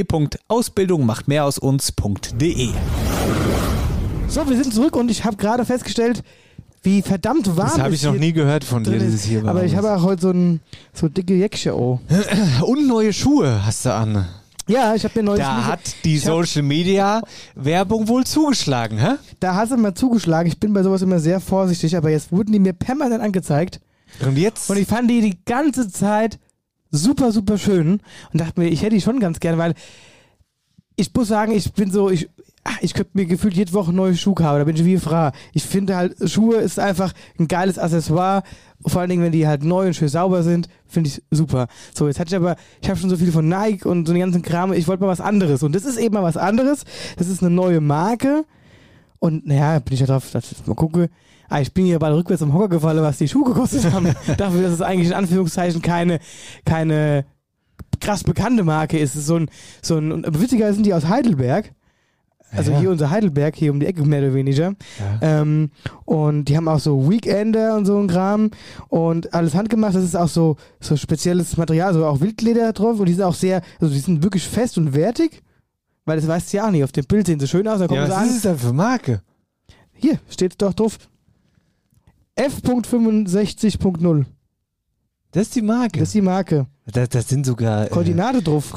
www.ausbildungmachtmehrausuns.de. So, wir sind zurück und ich habe gerade festgestellt, wie verdammt warm Das habe ich noch nie gehört von dir, dieses hier war. Aber ich habe auch heute so dicke Jäckchen. Und neue Schuhe hast du an. Ja, ich habe mir neulich... Da hat die Social-Media-Werbung wohl zugeschlagen, hä? Da hast du mal zugeschlagen. Ich bin bei sowas immer sehr vorsichtig, aber jetzt wurden die mir permanent angezeigt. Und jetzt? Und ich fand die ganze Zeit super, super schön und dachte mir, ich hätte die schon ganz gern, weil ich muss sagen, ich könnte mir gefühlt jede Woche neue Schuhe kaufen, da bin ich wie Frau. Ich finde halt, Schuhe ist einfach ein geiles Accessoire, vor allen Dingen, wenn die halt neu und schön sauber sind, finde ich super. So, jetzt hatte ich habe schon so viel von Nike und so den ganzen Kram, ich wollte mal was anderes und das ist eben mal was anderes, das ist eine neue Marke und naja, bin ich da drauf, dass ich mal gucke. Ich bin hier bald rückwärts im Hocker gefallen, was die Schuhe gekostet haben. Dafür, dass es eigentlich in Anführungszeichen keine krass bekannte Marke ist. Es ist und witziger sind die aus Heidelberg. Also hier unser Heidelberg, hier um die Ecke mehr oder weniger. Ja. Und die haben auch so Weekender und so ein Kram und alles handgemacht. Das ist auch so spezielles Material, so auch Wildleder drauf und die sind auch die sind wirklich fest und wertig, weil das weißt du ja auch nicht. Auf dem Bild sehen sie schön aus. Dann kommen sie an. Was ist es denn für Marke? Hier steht doch drauf. F.65.0. Das ist die Marke? Das ist die Marke. Das sind sogar... Koordinate drauf.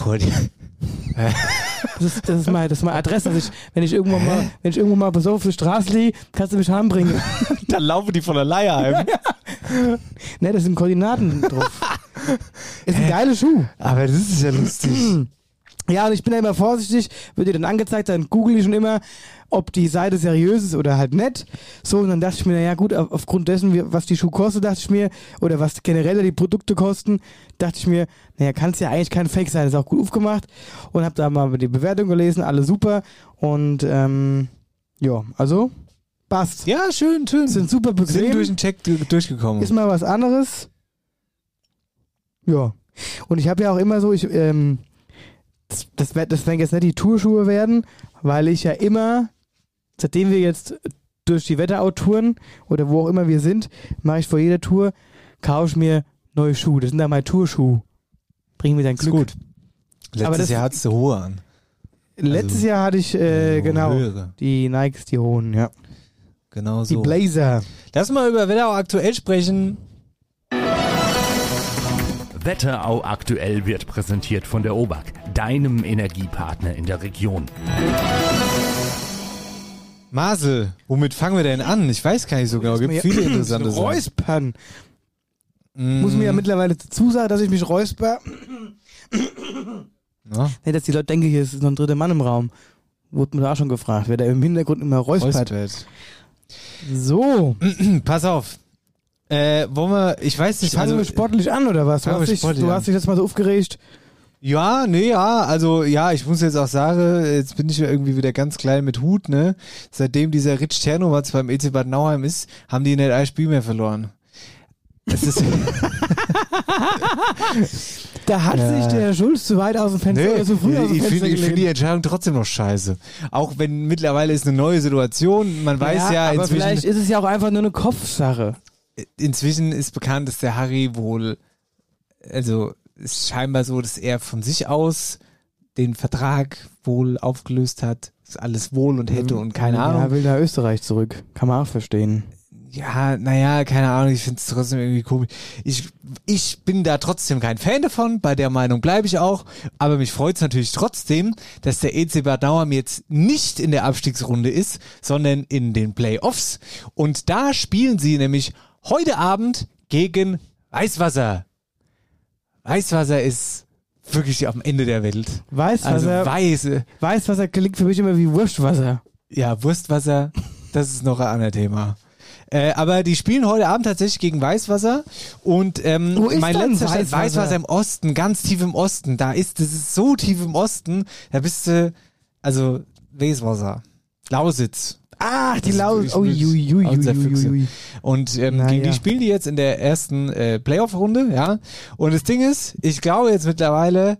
Das ist meine Adresse. Also wenn ich irgendwann mal besoffen auf der Straße liege, kannst du mich heimbringen. Dann laufen die von der Leier heim. Ne, da sind Koordinaten drauf. Ist ein geiler Schuh. Aber das ist ja lustig. Ja, und ich bin da immer vorsichtig, wird dir dann angezeigt, dann google ich schon immer, ob die Seite seriös ist oder halt nicht. So, und dann dachte ich mir, naja gut, aufgrund dessen, was die Schuhe kosten, dachte ich mir, oder was generell die Produkte kosten, dachte ich mir, naja, kann es ja eigentlich kein Fake sein, ist auch gut aufgemacht. Und habe da mal die Bewertung gelesen, alle super. Und ja, also passt. Ja, schön. Sind super bequem. Sind durch den Check durchgekommen. Ist mal was anderes. Ja. Und ich habe ja auch immer so, das werden jetzt nicht die Tourschuhe werden, weil ich ja immer, seitdem wir jetzt durch die Wetterau touren oder wo auch immer wir sind, mache ich vor jeder Tour, kaufe ich mir neue Schuhe. Das sind dann meine Tourschuhe. Bringen mir dann Glück. Ist gut. Letztes Jahr hattest du hohe an. Letztes Jahr hatte ich, genau, höhere. Die Nikes, die hohen, ja. Genau so. Die Blazer. Lass mal über Wetterau aktuell sprechen. Wetterau aktuell wird präsentiert von der OBAK, deinem Energiepartner in der Region. Marcel, womit fangen wir denn an? Ich weiß gar nicht so genau. Es gibt viele interessante Sachen. Räuspern. Muss mir ja mittlerweile dazu sagen, dass ich mich räusper. Ja. Nee, dass die Leute denken, hier ist noch ein dritter Mann im Raum. Wurde mir da auch schon gefragt, wer da im Hintergrund immer räuspert. So. Pass auf. Wollen wir, ich weiß nicht, fangen wir sportlich an, oder was? Du hast dich jetzt mal so aufgeregt. Ja, ich muss jetzt auch sagen, jetzt bin ich ja irgendwie wieder ganz klein mit Hut, ne? Seitdem dieser Rich Ternowatz beim EC Bad Nauheim ist, haben die nicht ein Spiel mehr verloren. Das ist da hat sich der Schulz zu weit aus dem Fenster oder zu früh aus dem Fenster gelehnt. Ich finde die Entscheidung trotzdem noch scheiße. Auch wenn mittlerweile ist eine neue Situation, man weiß ja aber inzwischen... vielleicht ist es ja auch einfach nur eine Kopfsache. Inzwischen ist bekannt, dass der Harry wohl, also ist scheinbar so, dass er von sich aus den Vertrag wohl aufgelöst hat, dass alles wohl und hätte und keine Ahnung. Er will nach Österreich zurück, kann man auch verstehen. Ja, naja, keine Ahnung, ich finde es trotzdem irgendwie komisch. Ich bin da trotzdem kein Fan davon, bei der Meinung bleibe ich auch, aber mich freut es natürlich trotzdem, dass der EC Bad Nauheim jetzt nicht in der Abstiegsrunde ist, sondern in den Playoffs. Und da spielen sie nämlich heute Abend gegen Weißwasser. Weißwasser ist wirklich am Ende der Welt. Weißwasser, Also Weißwasser klingt für mich immer wie Wurstwasser. Ja, Wurstwasser, das ist noch ein anderes Thema. Aber die spielen heute Abend tatsächlich gegen Weißwasser und Wo ist mein denn letzter Stand, Weißwasser? Weißwasser im Osten, ganz tief im Osten, das ist so tief im Osten, da bist du, also Weißwasser, Lausitz. Ach, die Das ist Laus. wirklich aus der Füchse. Und Na gegen ja. die spielen die jetzt in der ersten Playoff-Runde, ja. Und das Ding ist, ich glaube jetzt mittlerweile,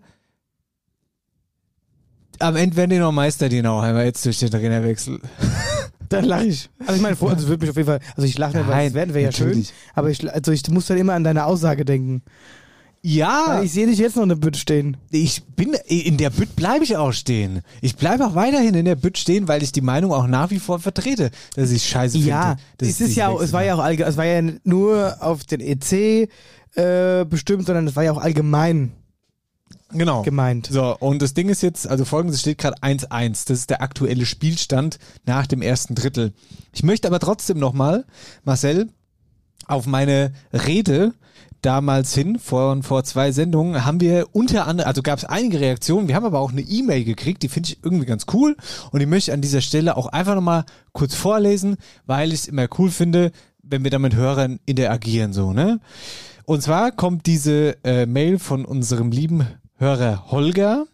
am Ende werden die noch Meister, die Nauheimer, jetzt durch den Trainerwechsel. Dann lache ich. Also ich meine, also würde mich auf jeden Fall, also ich lache nicht, weil Nein, das wäre ja schön, natürlich. aber ich muss dann immer an deine Aussage denken. Ja, Weil ich sehe dich jetzt noch in der Bütt stehen. ich bin, in der Bütt bleibe ich auch stehen. Ich bleibe auch weiterhin in der Bütt stehen, weil ich die Meinung auch nach wie vor vertrete, dass ich scheiße Ja, finde. dass es ist die ja auch, wechseln. es war ja auch es war ja nicht nur auf den EC bestimmt, sondern es war ja auch allgemein Genau. gemeint. So, und das Ding ist jetzt, also folgendes, steht gerade 1-1. Das ist der aktuelle Spielstand nach dem ersten Drittel. Ich möchte aber trotzdem nochmal, Marcel, auf meine Rede damals hin, vor 2 Sendungen, haben wir unter anderem, also gab es einige Reaktionen, wir haben aber auch eine E-Mail gekriegt, die finde ich irgendwie ganz cool und die möchte ich an dieser Stelle auch einfach nochmal kurz vorlesen, weil ich es immer cool finde, wenn wir da mit Hörern interagieren, so, ne? Und zwar kommt diese Mail von unserem lieben Hörer Holger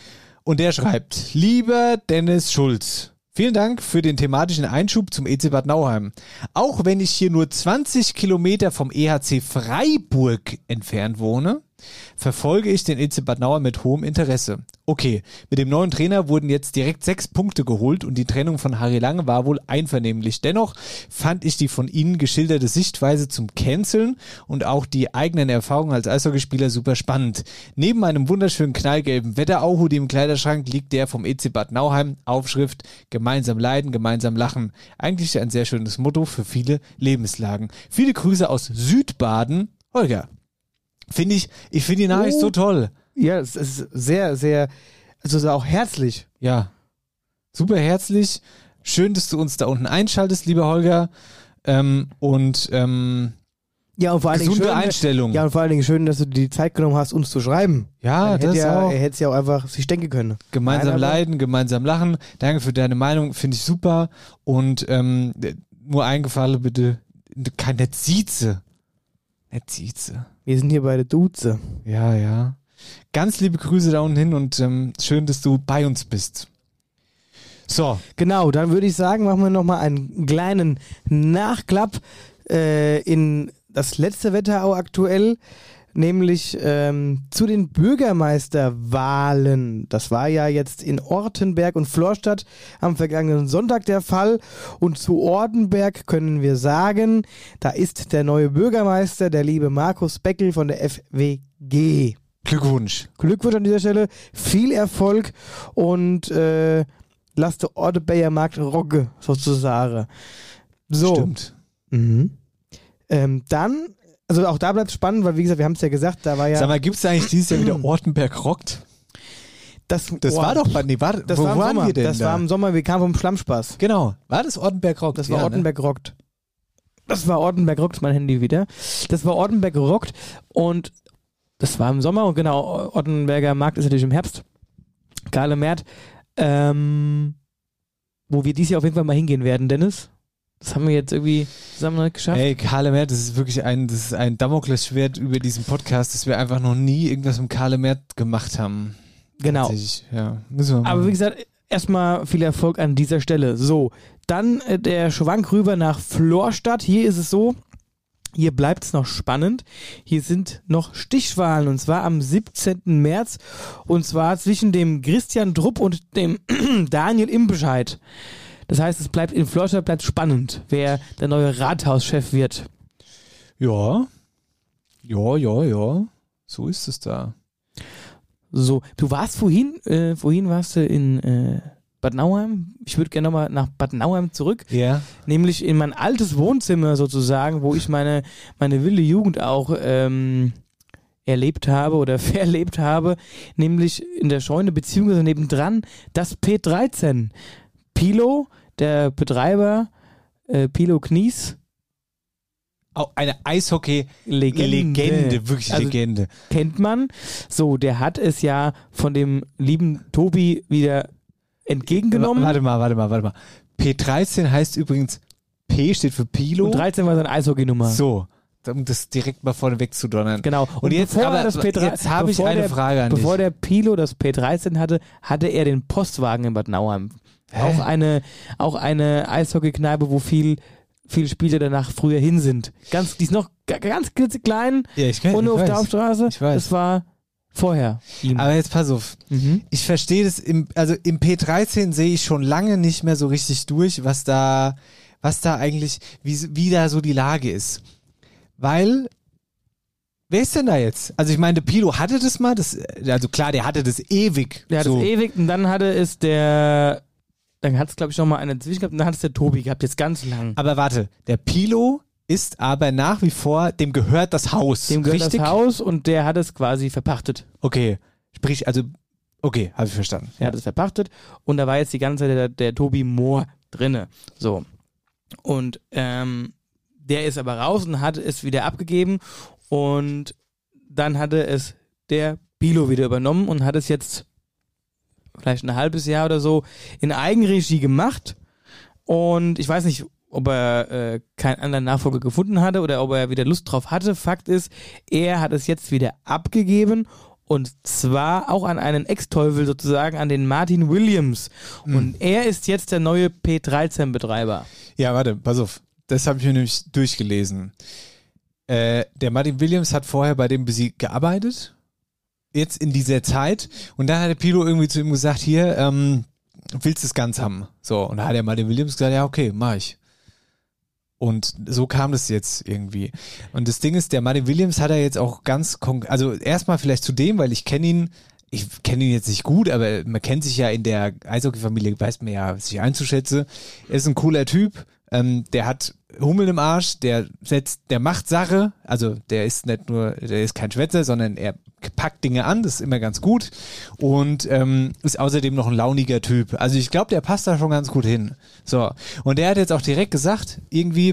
und der schreibt: Lieber Dennis Schulz, vielen Dank für den thematischen Einschub zum EC Bad Nauheim. Auch wenn ich hier nur 20 Kilometer vom EHC Freiburg entfernt wohne, verfolge ich den EC Bad Nauheim mit hohem Interesse. Okay, mit dem neuen Trainer wurden jetzt direkt 6 Punkte geholt und die Trennung von Harry Lange war wohl einvernehmlich. Dennoch fand ich die von Ihnen geschilderte Sichtweise zum Canceln und auch die eigenen Erfahrungen als Eishockeyspieler super spannend. Neben einem wunderschönen knallgelben Wetterauhudi im Kleiderschrank liegt der vom EC Bad Nauheim, Aufschrift: Gemeinsam leiden, gemeinsam lachen. Eigentlich ein sehr schönes Motto für viele Lebenslagen. Viele Grüße aus Südbaden, Holger. Ich finde die Nachricht so toll. Ja, es ist sehr, sehr, also auch herzlich. Ja, super herzlich. Schön, dass du uns da unten einschaltest, lieber Holger. Ja, und vor allen Dingen Gesunde schön, Einstellung. Ja, und vor allen Dingen schön, dass du dir die Zeit genommen hast, uns zu schreiben. Ja, Er das hätte auch. Er hätte es ja auch einfach sich denken können. Gemeinsam Nein, aber- leiden, gemeinsam lachen. Danke für deine Meinung, finde ich super. Und nur eingefallen bitte, kein Netzize. Netzize. Wir sind hier bei der Duze. Ja, ja. Ganz liebe Grüße da unten hin und schön, dass du bei uns bist. So, Genau, dann würde ich sagen, machen wir nochmal einen kleinen Nachklapp in das letzte Wetterau aktuell, nämlich zu den Bürgermeisterwahlen. Das war ja jetzt in Ortenberg und Florstadt am vergangenen Sonntag der Fall. Und zu Ortenberg können wir sagen, da ist der neue Bürgermeister, der liebe Markus Beckel von der FWG. Glückwunsch. Glückwunsch an dieser Stelle, viel Erfolg und lasst der Ortebeyer Markt rocke, sozusagen. So. Stimmt. Mhm. Dann, also auch da bleibt es spannend, weil wie gesagt, wir haben es ja gesagt, da war ja... Sag mal, gibt es eigentlich dieses Jahr wieder Ortenberg rockt? das War doch, nee, das wo war im waren Sommer. wir denn Das da? war im Sommer, wir kamen vom Schlammspaß. Genau, war das Ortenberg rockt? Das war Ja, Ortenberg rockt. Das war Ortenberg rockt, mein Handy wieder. Das war Ortenberg rockt und das war im Sommer und genau, Ortenberger Markt ist natürlich im Herbst. Geile Märt. Wo wir dieses Jahr auf jeden Fall mal hingehen werden, Dennis. Das haben wir jetzt irgendwie zusammen noch geschafft. Ey, Karle Mert, das ist wirklich ein Damoklesschwert über diesen Podcast, dass wir einfach noch nie irgendwas mit Karle Mert gemacht haben. Genau. Tatsächlich, ja, müssen wir mal. Aber wie gesagt, erstmal viel Erfolg an dieser Stelle. So, dann der Schwank rüber nach Florstadt. Hier ist es so, hier bleibt es noch spannend. Hier sind noch Stichwahlen und zwar am 17. März und zwar zwischen dem Christian Drupp und dem Daniel Imbescheid. Das heißt, es bleibt in Florstadt bleibt spannend, wer der neue Rathauschef wird. Ja. So ist es da. So, du warst vorhin warst du Bad Nauheim. Ich würde gerne nochmal nach Bad Nauheim zurück. Ja. Nämlich in mein altes Wohnzimmer sozusagen, wo ich meine wilde Jugend auch erlebt habe oder verlebt habe. Nämlich in der Scheune, beziehungsweise nebendran das P13. Pilo, der Betreiber, Pilo Knies. Auch eine Eishockey-Legende, wirklich also, Legende. Kennt man. So, der hat es ja von dem lieben Tobi wieder entgegengenommen. Warte mal. P13 heißt übrigens, P steht für Pilo. Und 13 war seine Eishockey-Nummer. So, um das direkt mal vorne wegzudonnern. Genau. Und jetzt, aber, das P13, jetzt habe ich eine Frage an dich. Bevor der Pilo das P13 hatte er den Postwagen in Bad Nauheim. Auch eine Eishockeykneipe, wo viele Spieler danach früher hin sind. Die ist noch ganz klitzeklein. Ja, ich weiß. Auf der Hauptstraße. Ich weiß. Das war vorher. Aber jetzt pass auf. Ich verstehe das, im P13 sehe ich schon lange nicht mehr so richtig durch, was da eigentlich, wie da so die Lage ist. Weil, wer ist denn da jetzt? Also ich meine, der Pilo hatte das mal, also klar, der hatte das ewig. Der hatte es ewig und dann hatte es dann hat es glaube ich noch mal eine dazwischen gehabt und dann hat es der Tobi gehabt, jetzt ganz lang. Aber warte, der Pilo ist aber nach wie vor, dem gehört das Haus. Dem gehört richtig? Das Haus und der hat es quasi verpachtet. Okay, sprich, also, okay, habe ich verstanden. Er hat es verpachtet und da war jetzt die ganze Zeit der Tobi Mohr drinne. So. Und der ist aber raus und hat es wieder abgegeben und dann hatte es der Pilo wieder übernommen und hat es jetzt vielleicht ein halbes Jahr oder so in Eigenregie gemacht und ich weiß nicht, ob er keinen anderen Nachfolger gefunden hatte oder ob er wieder Lust drauf hatte. Fakt ist, er hat es jetzt wieder abgegeben und zwar auch an einen Ex-Teufel sozusagen, an den Martin Williams und er ist jetzt der neue P13-Betreiber. Ja, warte, pass auf, das habe ich mir nämlich durchgelesen. Der Martin Williams hat vorher bei dem gearbeitet, jetzt in dieser Zeit und dann hat der Pilo irgendwie zu ihm gesagt, hier, willst du das ganz haben? So, und da hat der Martin Williams gesagt, ja okay, mach ich. Und so kam das jetzt irgendwie. Und das Ding ist, der Martin Williams hat er jetzt auch also erstmal vielleicht zu dem, weil ich kenne ihn jetzt nicht gut, aber man kennt sich ja in der Eishockey-Familie, weiß man ja, sich einzuschätzen. Er ist ein cooler Typ, der hat Hummel im Arsch, der macht Sache, also der ist kein Schwätzer, sondern er packt Dinge an, das ist immer ganz gut und ist außerdem noch ein launiger Typ. Also ich glaube, der passt da schon ganz gut hin. So, und der hat jetzt auch direkt gesagt, irgendwie,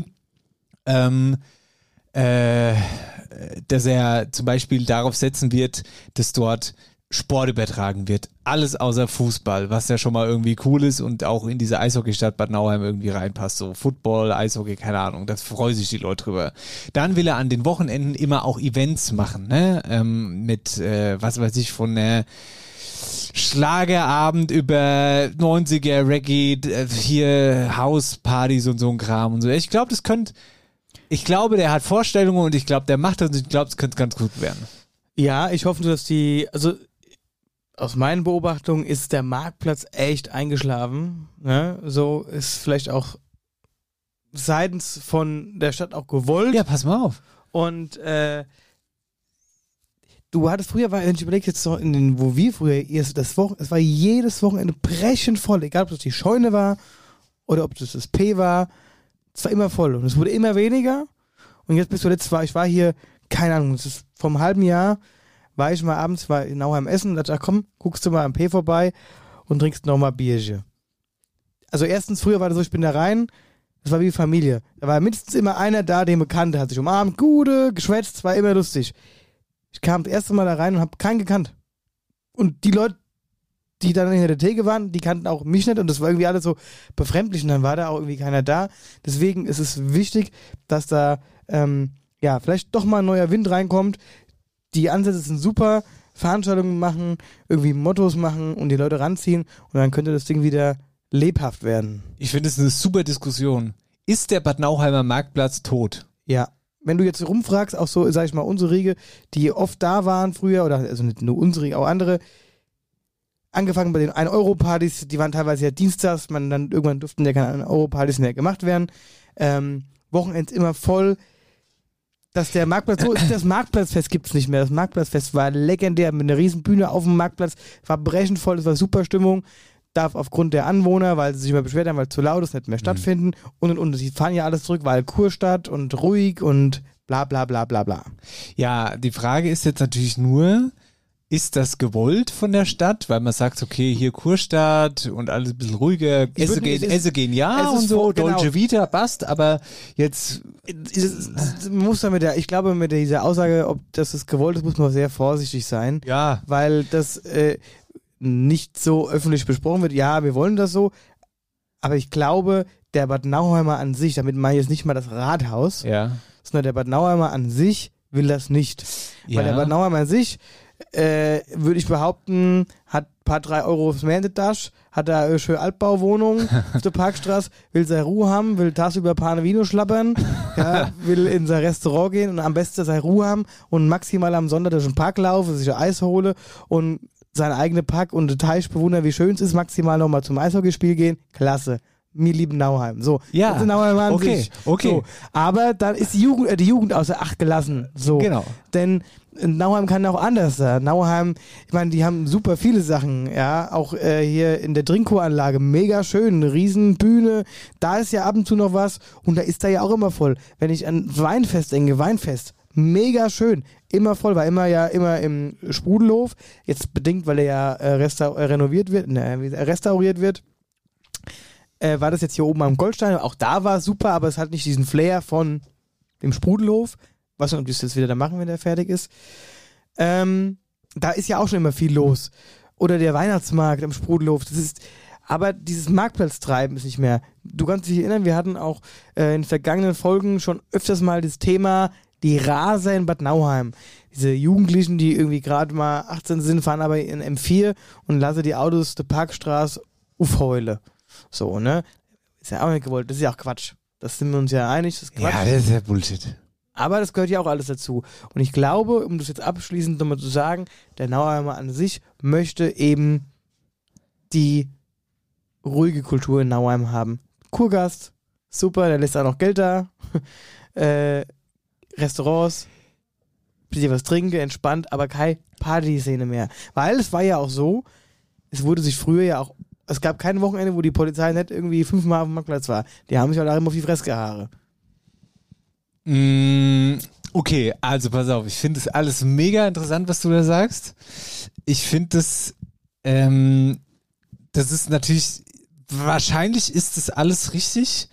dass er zum Beispiel darauf setzen wird, dass dort Sport übertragen wird. Alles außer Fußball, was ja schon mal irgendwie cool ist und auch in diese Eishockeystadt Bad Nauheim irgendwie reinpasst. So Football, Eishockey, keine Ahnung, das freuen sich die Leute drüber. Dann will er an den Wochenenden immer auch Events machen, ne? Mit, was weiß ich, von Schlagerabend über 90er, Reggae, hier Hauspartys und so ein Kram und so. Ich glaube, der hat Vorstellungen und ich glaube, der macht das und ich glaube, es könnte ganz gut werden. Ja, ich hoffe, dass aus meinen Beobachtungen ist der Marktplatz echt eingeschlafen. Ne? So ist vielleicht auch seitens von der Stadt auch gewollt. Ja, pass mal auf. Und du hattest früher, wenn ich überlege jetzt so wo wir früher, es war jedes Wochenende brechend voll, egal ob das die Scheune war oder ob das P war, es war immer voll und es wurde immer weniger. Und jetzt ich war hier, keine Ahnung, das ist vom halben Jahr, war ich mal abends, war in Nauheim essen und dachte, komm, guckst du mal am P vorbei und trinkst nochmal Bierchen. Also erstens, früher war das so, ich bin da rein, das war wie Familie. Da war mindestens immer einer da, den Bekannte, hat sich umarmt, geschwätzt, war immer lustig. Ich kam das erste Mal da rein und habe keinen gekannt. Und die Leute, die dann hinter der Theke waren, die kannten auch mich nicht und das war irgendwie alles so befremdlich und dann war da auch irgendwie keiner da. Deswegen ist es wichtig, dass da vielleicht doch mal ein neuer Wind reinkommt. Die Ansätze sind super, Veranstaltungen machen, irgendwie Mottos machen und die Leute ranziehen und dann könnte das Ding wieder lebhaft werden. Ich finde es eine super Diskussion. Ist der Bad Nauheimer Marktplatz tot? Ja. Wenn du jetzt rumfragst, auch so, sag ich mal, unsere Riege, die oft da waren früher, oder also nicht nur unsere Riege, auch andere, angefangen bei den 1-Euro-Partys, die waren teilweise ja dienstags, dann irgendwann durften ja keine 1-Euro-Partys mehr gemacht werden. Wochenends immer voll. Dass der Marktplatz so ist, das Marktplatzfest gibt es nicht mehr. Das Marktplatzfest war legendär mit einer riesen Bühne auf dem Marktplatz, war brechend voll, es war super Stimmung. darf aufgrund der Anwohner, weil sie sich immer beschwert haben, weil es zu laut ist, nicht mehr stattfinden und. Sie fahren ja alles zurück, weil Kurstadt und ruhig und bla bla bla bla bla. Ja, die Frage ist jetzt natürlich nur, ist das gewollt von der Stadt, weil man sagt, okay, hier Kurstadt und alles ein bisschen ruhiger, Esse gehen ja und so, Dolce Vita passt, aber jetzt man muss ich glaube mit dieser Aussage, ob das gewollt ist, muss man sehr vorsichtig sein, ja, weil das nicht so öffentlich besprochen wird, ja, wir wollen das so, aber ich glaube, der Bad Nauheimer an sich, damit meine ich jetzt nicht mal das Rathaus, sondern der Bad Nauheimer an sich will das nicht, weil der Bad Nauheimer an sich würde ich behaupten, hat ein paar 3 Euro mehr in der Tasche, hat da eine schöne Altbauwohnung auf der Parkstraße, will seine Ruhe haben, will tagsüber Pane Vino schlappern, will in sein Restaurant gehen und am besten seine Ruhe haben und maximal am Sonntag durch den Park laufen, sich ein Eis hole und seine eigene Park und den Teich bewundern, wie schön es ist, maximal nochmal zum Eishockeyspiel gehen, klasse. Mir lieben Nauheim. So, ja, Nauheim an sich. Okay. So, aber dann ist die Jugend außer Acht gelassen. So. Genau. Denn Nauheim kann auch anders sein. Nauheim, ich meine, die haben super viele Sachen, ja, auch hier in der Trinko-Anlage, mega schön, eine riesen Bühne, da ist ja ab und zu noch was und da ist da ja auch immer voll. Wenn ich an Weinfest denke, Weinfest, mega schön, immer voll, war immer im Sprudelhof, jetzt bedingt, weil er ja restauriert wird, war das jetzt hier oben am Goldstein, auch da war es super, aber es hat nicht diesen Flair von dem Sprudelhof. Was und ob die es jetzt wieder da machen, wenn der fertig ist. Da ist ja auch schon immer viel los. Oder der Weihnachtsmarkt am Sprudelhof. Aber dieses Marktplatztreiben ist nicht mehr. Du kannst dich erinnern, wir hatten auch in vergangenen Folgen schon öfters mal das Thema die Raser in Bad Nauheim. Diese Jugendlichen, die irgendwie gerade mal 18 sind, fahren aber in M4 und lassen die Autos der Parkstraße aufheulen. So, ne? Ist ja auch nicht gewollt. Das ist ja auch Quatsch. Das sind wir uns ja einig. Das ist Quatsch. Ja, das ist ja Bullshit. Aber das gehört ja auch alles dazu. Und ich glaube, um das jetzt abschließend nochmal zu sagen, der Nauheimer an sich möchte eben die ruhige Kultur in Nauheim haben. Kurgast, super, der lässt auch noch Geld da. Restaurants, bisschen was trinken, entspannt, aber keine Partyszene mehr. Weil es war ja auch so, es wurde sich früher ja auch, es gab kein Wochenende, wo die Polizei nicht irgendwie 5-mal auf dem Marktplatz war. Die haben sich auch immer auf die Fresse gehaare. Okay, also pass auf, ich finde das alles mega interessant, was du da sagst. Ich finde das ist natürlich, wahrscheinlich ist das alles richtig.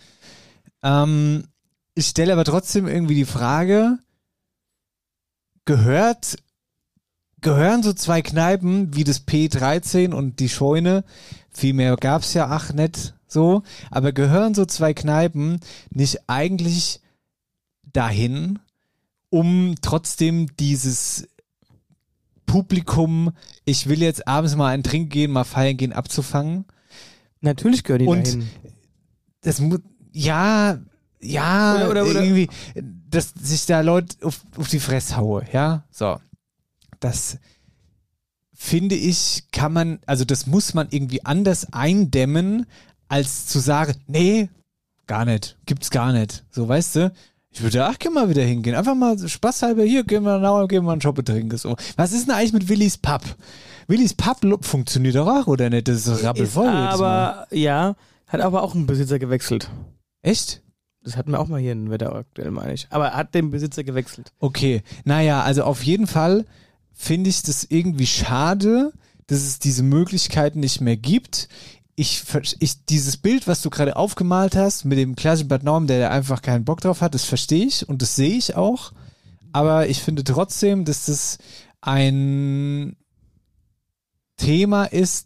Ich stelle aber trotzdem irgendwie die Frage, gehören so 2 Kneipen wie das P13 und die Scheune, viel mehr gab's ja nicht so, aber gehören so 2 Kneipen nicht eigentlich dahin, um trotzdem dieses Publikum, ich will jetzt abends mal einen Trinken gehen, mal feiern gehen, abzufangen? Natürlich gehören die dahin. Und das muss, oder irgendwie, dass sich da Leute auf die Fresse haue, ja, so. Das finde ich, das muss man irgendwie anders eindämmen, als zu sagen, nee, gar nicht, gibt's gar nicht, so, weißt du? Ich würde auch gerne mal wieder hingehen. Einfach mal spaßhalber hier, gehen wir einen Shoppe trinken. So. Was ist denn eigentlich mit Willis Pub? Willis Pub funktioniert doch auch, oder nicht? Das ist rappelvoll. Aber, ja, hat aber auch einen Besitzer gewechselt. Echt? Das hatten wir auch mal hier in Wetter aktuell, meine ich. Aber hat den Besitzer gewechselt. Okay. Naja, also auf jeden Fall finde ich das irgendwie schade, dass es diese Möglichkeiten nicht mehr gibt. Dieses Bild, was du gerade aufgemalt hast, mit dem klassischen Bad Nauheim, der einfach keinen Bock drauf hat, das verstehe ich und das sehe ich auch. Aber ich finde trotzdem, dass das ein Thema ist,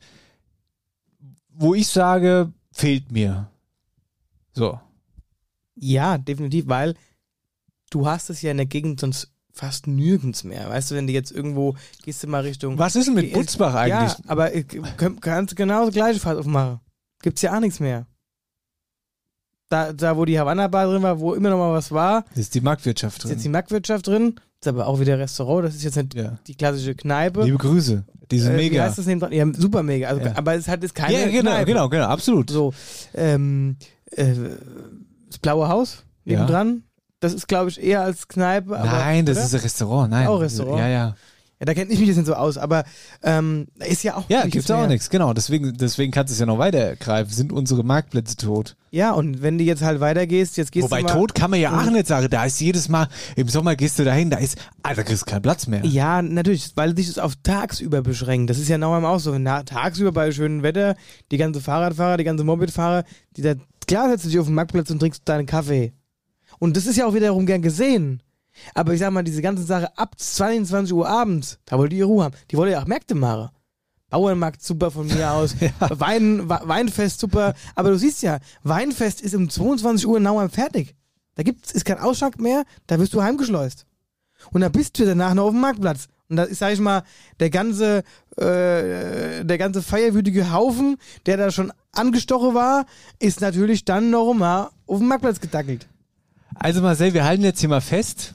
wo ich sage, fehlt mir. So. Ja, definitiv, weil du hast es ja in der Gegend sonst fast nirgends mehr. Weißt du, wenn du jetzt irgendwo, gehst du mal Richtung... Was ist denn mit Butzbach eigentlich? Ja, aber kannst du genau das gleiche Fahrt aufmachen. Gibt's ja auch nichts mehr. Da wo die Havanna-Bar drin war, wo immer noch mal was war. Das ist die Marktwirtschaft drin. Ist jetzt die Marktwirtschaft drin. Ist aber auch wieder Restaurant. Das ist jetzt nicht die klassische Kneipe. Liebe Grüße. Diese mega. Wie heißt das neben dran? Ja, super mega. Also, aber es hat jetzt keine Kneipe. Genau, absolut. So, das Blaue Haus nebendran. Das ist, glaube ich, eher als Kneipe. Aber, nein, das ist ein Restaurant. Nein. Auch Restaurant. Ja. Ja, da kenne ich mich jetzt nicht so aus, aber ist ja auch Ja, gibt's ja auch nichts, genau. Deswegen kannst du es ja noch weitergreifen. Sind unsere Marktplätze tot? Ja, und wenn du jetzt halt weitergehst, jetzt gehst Wobei du mal... tot kann man ja auch nicht sagen. Da ist jedes Mal, im Sommer gehst du dahin, da kriegst du keinen Platz mehr. Ja, natürlich, weil sich das auf tagsüber beschränkt. Das ist ja normal auch so. Tagsüber bei schönem Wetter, die ganze Fahrradfahrer, die ganze Mopedfahrer, klar setzt du dich auf den Marktplatz und trinkst deinen Kaffee. Und das ist ja auch wiederum gern gesehen. Aber ich sag mal, diese ganze Sache ab 22 Uhr abends, da wollt ihr Ruhe haben. Die wollt ja auch Märkte machen. Bauernmarkt super von mir aus. Ja. Weinfest super. Aber du siehst ja, Weinfest ist um 22 Uhr nauer fertig. Da ist kein Ausschlag mehr, da wirst du heimgeschleust. Und da bist du danach noch auf dem Marktplatz. Und da ist, sag ich mal, der ganze feierwütige Haufen, der da schon angestochen war, ist natürlich dann noch mal auf dem Marktplatz gedackelt. Also Marcel, wir halten jetzt hier mal fest.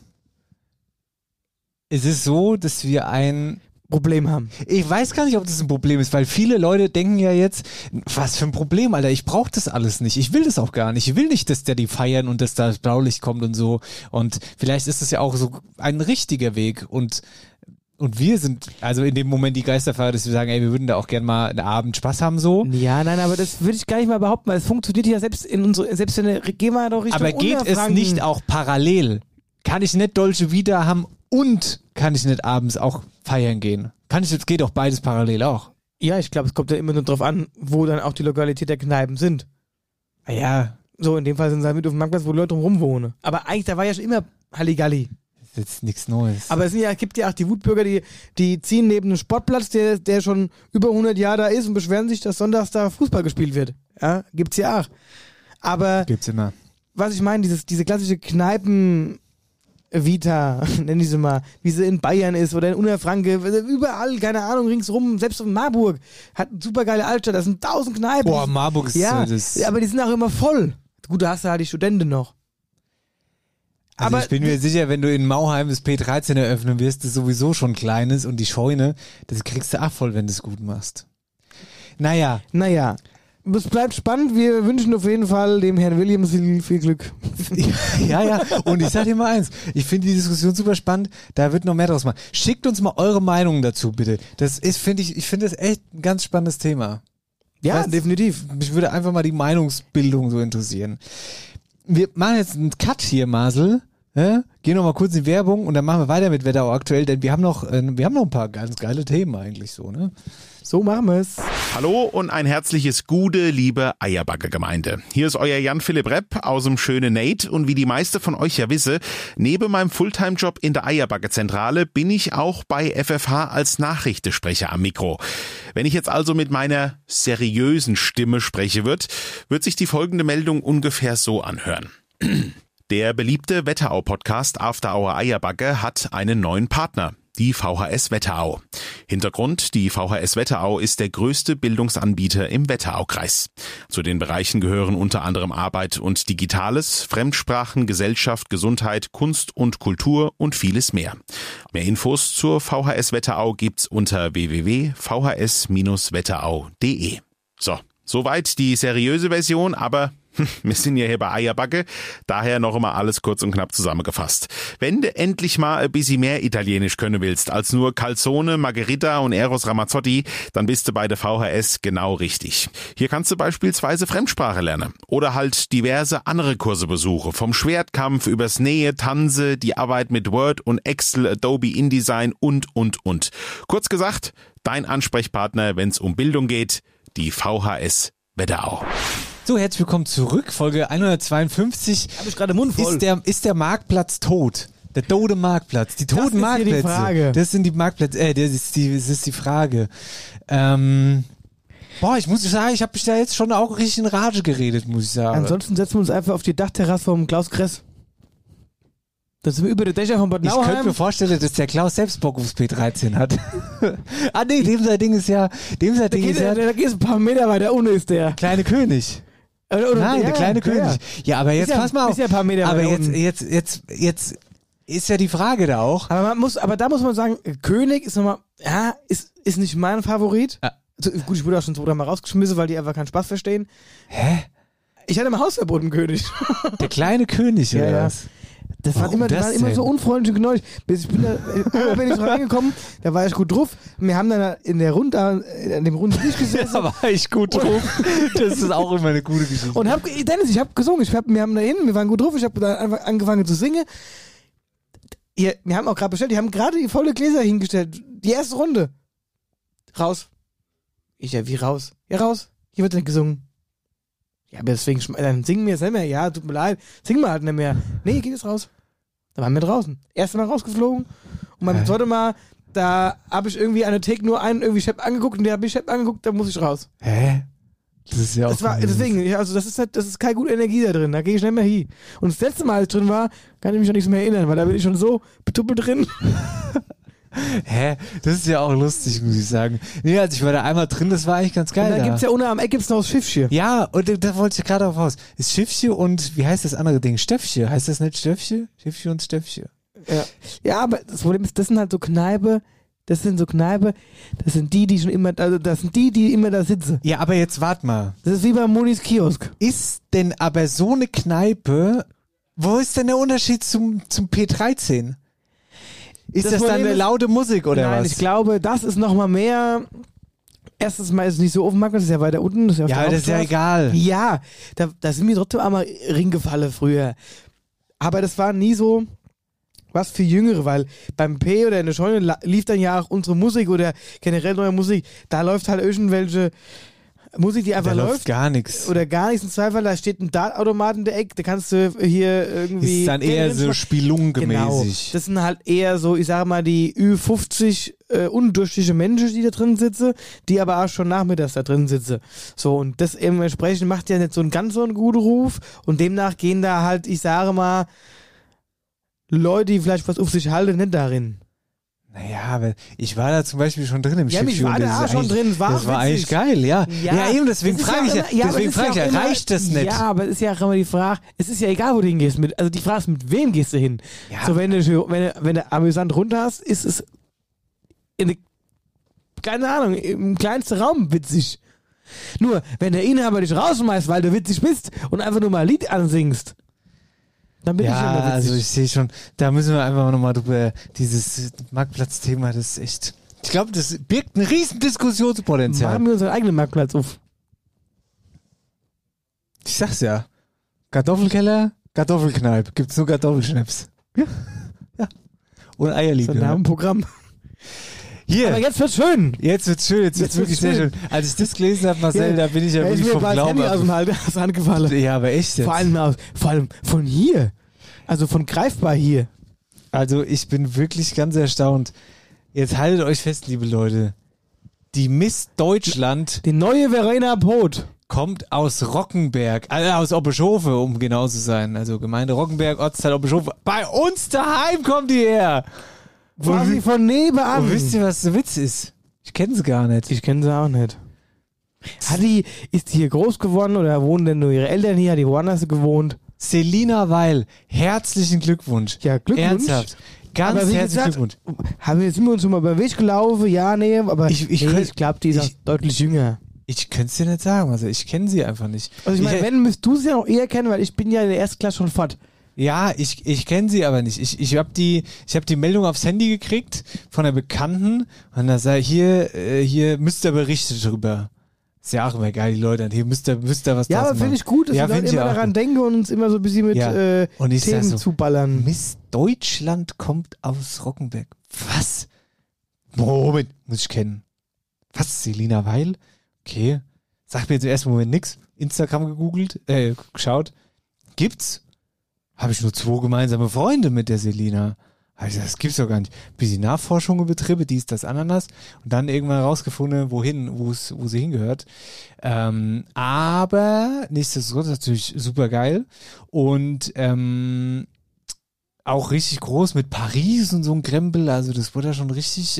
Es ist so, dass wir ein Problem haben. Ich weiß gar nicht, ob das ein Problem ist, weil viele Leute denken ja jetzt, was für ein Problem, Alter, ich brauche das alles nicht. Ich will das auch gar nicht. Ich will nicht, dass die feiern und dass da das Blaulicht kommt und so. Und vielleicht ist das ja auch so ein richtiger Weg und wir sind, also in dem Moment die Geisterfahrer, dass wir sagen, ey, wir würden da auch gerne mal einen Abend Spaß haben, so. Ja, nein, aber das würde ich gar nicht mal behaupten, weil es funktioniert ja selbst gehen wir doch Richtung Aber geht es nicht auch parallel? Kann ich nicht Dolce Vita haben und kann ich nicht abends auch feiern gehen? Geht doch beides parallel auch. Ja, ich glaube, es kommt ja immer nur drauf an, wo dann auch die Lokalität der Kneipen sind. Ja. So, in dem Fall sind sie halt mit auf dem Marktplatz, wo Leute drumherum wohnen. Aber eigentlich, da war ja schon immer Halligalli. Das ist jetzt nichts Neues. Aber es gibt ja auch die Wutbürger, die ziehen neben einem Sportplatz, der schon über 100 Jahre da ist und beschweren sich, dass sonntags da Fußball gespielt wird. Ja, gibt's ja auch. Aber gibt's immer. Was ich meine, diese klassische Kneipen-Vita, nenn ich sie mal, wie sie in Bayern ist oder in Unterfranke, überall, keine Ahnung, ringsrum, selbst in Marburg, hat eine super geile Altstadt, da sind 1000 Kneipen. Boah, Marburg ist das. Aber die sind auch immer voll. Gut, da hast du halt die Studenten noch. Also aber ich bin mir sicher, wenn du in Mauheim das P13 eröffnen wirst, das sowieso schon klein ist und die Scheune, das kriegst du auch voll, wenn du es gut machst. Naja. Es bleibt spannend. Wir wünschen auf jeden Fall dem Herrn Williams viel Glück. Ja. Und ich sag dir mal eins. Ich finde die Diskussion super spannend. Da wird noch mehr draus machen. Schickt uns mal eure Meinungen dazu, bitte. Das ist, ich finde das echt ein ganz spannendes Thema. Ja, definitiv. Mich würde einfach mal die Meinungsbildung so interessieren. Wir machen jetzt einen Cut hier, Marcel. Gehen noch mal kurz in die Werbung und dann machen wir weiter mit Wetterau aktuell, denn wir haben noch ein paar ganz geile Themen eigentlich so, ne? So machen wir es. Hallo und ein herzliches Gute, liebe Eierbacke-Gemeinde. Hier ist euer Jan-Philipp Repp aus dem schönen Nate und wie die meisten von euch ja wissen, neben meinem Fulltime-Job in der Eierbacke-Zentrale bin ich auch bei FFH als Nachrichtensprecher am Mikro. Wenn ich jetzt also mit meiner seriösen Stimme spreche wird sich die folgende Meldung ungefähr so anhören. Der beliebte Wetterau-Podcast After Hour Eierbacke hat einen neuen Partner. Die VHS Wetterau. Hintergrund, die VHS Wetterau ist der größte Bildungsanbieter im Wetteraukreis. Zu den Bereichen gehören unter anderem Arbeit und Digitales, Fremdsprachen, Gesellschaft, Gesundheit, Kunst und Kultur und vieles mehr. Mehr Infos zur VHS Wetterau gibt's unter www.vhs-wetterau.de. So, soweit die seriöse Version, aber wir sind ja hier bei Eierbacke, daher noch immer alles kurz und knapp zusammengefasst. Wenn du endlich mal ein bisschen mehr Italienisch können willst, als nur Calzone, Margherita und Eros Ramazzotti, dann bist du bei der VHS genau richtig. Hier kannst du beispielsweise Fremdsprache lernen oder halt diverse andere Kurse besuchen, vom Schwertkampf übers Nähe, Tanze, die Arbeit mit Word und Excel, Adobe InDesign und. Kurz gesagt, dein Ansprechpartner, wenn's um Bildung geht, die VHS Wetterau. So, herzlich willkommen zurück. Folge 152. Hab ich gerade Mund voll. Ist der Marktplatz tot? Der tote Marktplatz. Die toten Marktplätze. Das ist die Frage. Das sind die Marktplätze. Das ist die Frage. Ich muss sagen, ich habe mich da jetzt schon auch richtig in Rage geredet, muss ich sagen. Ansonsten setzen wir uns einfach auf die Dachterrasse vom Klaus Kress. Da sind wir über die Dächer von Bad Nauheim. Ich könnte mir vorstellen, dass der Klaus selbst Bock aufs P13 hat. Dem sein Ding ist ja... Da gehst du ein paar Meter weiter, ohne ist der. Kleine König. Nein, der kleine König. Ja, aber jetzt pass mal auf. Ist ja ein paar Meter aber weiter jetzt ist ja die Frage da auch. Aber da muss man sagen, König ist nochmal, ist nicht mein Favorit. Also, gut, ich wurde auch schon 2-3 Mal rausgeschmissen, weil die einfach keinen Spaß verstehen. Hä? Ich hatte mal Hausverbot im König. Der kleine König, oder was? Das waren immer, die waren immer so unfreundlich und gnädig. Einmal bin ich so reingekommen, da war ich gut drauf. Wir haben dann in der Runde, an dem runden Tisch gesessen. Da war ich gut drauf. Das ist auch immer eine gute Geschichte. Und Dennis, ich habe gesungen. Wir haben da hinten, wir waren gut drauf. Ich habe da einfach angefangen zu singen. Wir haben auch gerade bestellt, die haben gerade die volle Gläser hingestellt. Die erste Runde. Raus. Ich ja, wie raus? Ja, raus. Hier wird nicht gesungen. Ja, aber deswegen, dann singen wir selber. Ja, tut mir leid. Singen wir halt nicht mehr. Nee, geht jetzt raus. Da waren wir draußen. Erste Mal rausgeflogen. Und beim zweiten Mal, da habe ich irgendwie eine Take nur einen irgendwie Chef angeguckt und der habe ich Chef angeguckt, da muss ich raus. Hä? Das ist ja auch. Deswegen, also das ist keine gute Energie da drin, da gehe ich nicht mehr hin. Und das letzte Mal, als ich drin war, kann ich mich an nichts mehr erinnern, weil da bin ich schon so betuppelt drin. Hä? Das ist ja auch lustig, muss ich sagen. Nee, also ich war da einmal drin, das war eigentlich ganz geil. Und da gibt's ja unten am Eck gibt's noch das Schiffchen. Ja, und da wollte ich gerade drauf raus. Ist Schiffchen und, wie heißt das andere Ding? Stöffchen. Heißt das nicht Stöffchen? Schiffchen und Stöffchen. Ja, aber das Problem ist, das sind halt so Kneipe, das sind die schon immer, also das sind die immer da sitzen. Ja, aber jetzt wart mal. Das ist wie bei Monis Kiosk. Ist denn aber so eine Kneipe, wo ist denn der Unterschied zum P13? Ist das dann eine laute Musik oder was? Nein, ich glaube, das ist nochmal mehr. Erstens mal ist es nicht so auf dem Marktplatz, das ist ja weiter unten. Das ist ja, das ist ja egal. Ja, da sind mir trotzdem einmal Ringgefallen früher. Aber das war nie so was für Jüngere, weil beim P oder in der Scheune lief dann ja auch unsere Musik oder generell neue Musik. Da läuft halt irgendwelche Musik, die einfach läuft. Gar nichts. Oder gar nichts. Im Zweifel, da steht ein Dartautomat in der Ecke, da kannst du hier irgendwie. Ist dann eher so Spelunke-mäßig. Genau. Das sind halt eher so, ich sage mal, die Ü50 undurchschnittliche Menschen, die da drin sitzen, die aber auch schon nachmittags da drin sitzen. So, und das eben entsprechend macht ja nicht so einen ganz so einen guten Ruf und demnach gehen da halt, ich sage mal, Leute, die vielleicht was auf sich halten, nicht darin. Naja, aber ich war da zum Beispiel schon drin im Schiff. Ja, ich war da auch schon drin. Das war eigentlich geil, ja. Ja, eben, deswegen frage ich ja, reicht das nicht? Ja, aber es ist ja auch immer die Frage, es ist ja egal, wo du hingehst. Also die Frage ist, mit wem gehst du hin? Ja. So, wenn du amüsant runter hast, ist es keine Ahnung, im kleinsten Raum witzig. Nur, wenn der Inhaber dich rausschmeißt, weil du witzig bist und einfach nur mal ein Lied ansingst, dann bin ich immer witzig. Also ich sehe schon, da müssen wir einfach nochmal drüber, dieses Marktplatzthema, das ist echt, ich glaube, das birgt ein riesen Diskussionspotenzial. Machen wir unseren eigenen Marktplatz auf. Ich sag's ja. Kartoffelkeller, Kartoffelkneip. Gibt's nur Kartoffelschnaps. Ja. Und Eierlikör. So ein Programm. Hier. Aber jetzt wird's schön. Jetzt wird's wirklich sehr schön. Als ich das gelesen habe, Marcel, da bin ich ja wirklich vom Glauben aus der Hand gefallen. Ja, aber echt jetzt. Vor allem von hier. Also von greifbar hier. Also ich bin wirklich ganz erstaunt. Jetzt haltet euch fest, liebe Leute. Die Miss Deutschland. Die neue Verena Poth. Kommt aus Rockenberg, aus Oppeschofe, um genau zu sein. Also Gemeinde Rockenberg, Ortsteil Oppeschofe. Bei uns daheim kommt die her. Quasi von nebenan. Und wisst ihr, was der Witz ist? Ich kenne sie gar nicht. Ich kenne sie auch nicht. Ist die hier groß geworden oder wohnen denn nur ihre Eltern hier? Hat die woanders gewohnt? Selina Weil, herzlichen Glückwunsch. Ja, Glückwunsch. Ernsthaft. Ganz herzlichen Glückwunsch. Sind wir uns schon mal über den Weg gelaufen? Ja, nee, aber ich glaube, die ist auch deutlich jünger. Ich könnte es dir nicht sagen, also ich kenne sie einfach nicht. Also ich meine, wenn, müsst du sie ja noch eher kennen, weil ich bin ja in der ersten Klasse schon fort. Ja, ich kenne sie aber nicht. Ich hab die Meldung aufs Handy gekriegt von einer Bekannten und da sei hier müsst ihr berichten drüber. Ist ja auch immer geil, die Leute. Hier müsst ihr was draus machen. Ja, aber finde ich gut, dass wir dann immer daran denken und uns immer so ein bisschen mit Themen zuballern. Miss Deutschland kommt aus Rockenberg. Was? Moment, muss ich kennen. Was? Selina Weil? Okay. Sagt mir jetzt im ersten Moment nix. Instagram gegoogelt, geschaut. Gibt's? Habe ich nur 2 gemeinsame Freunde mit der Selina. Also das gibt's doch gar nicht. Bisschen Nachforschungen betrieben, dies, das, Ananas. Und dann irgendwann rausgefunden, wo sie hingehört. Aber nichtsdestotrotz natürlich super geil. Und auch richtig groß mit Paris und so ein Krempel. Also das wurde ja schon richtig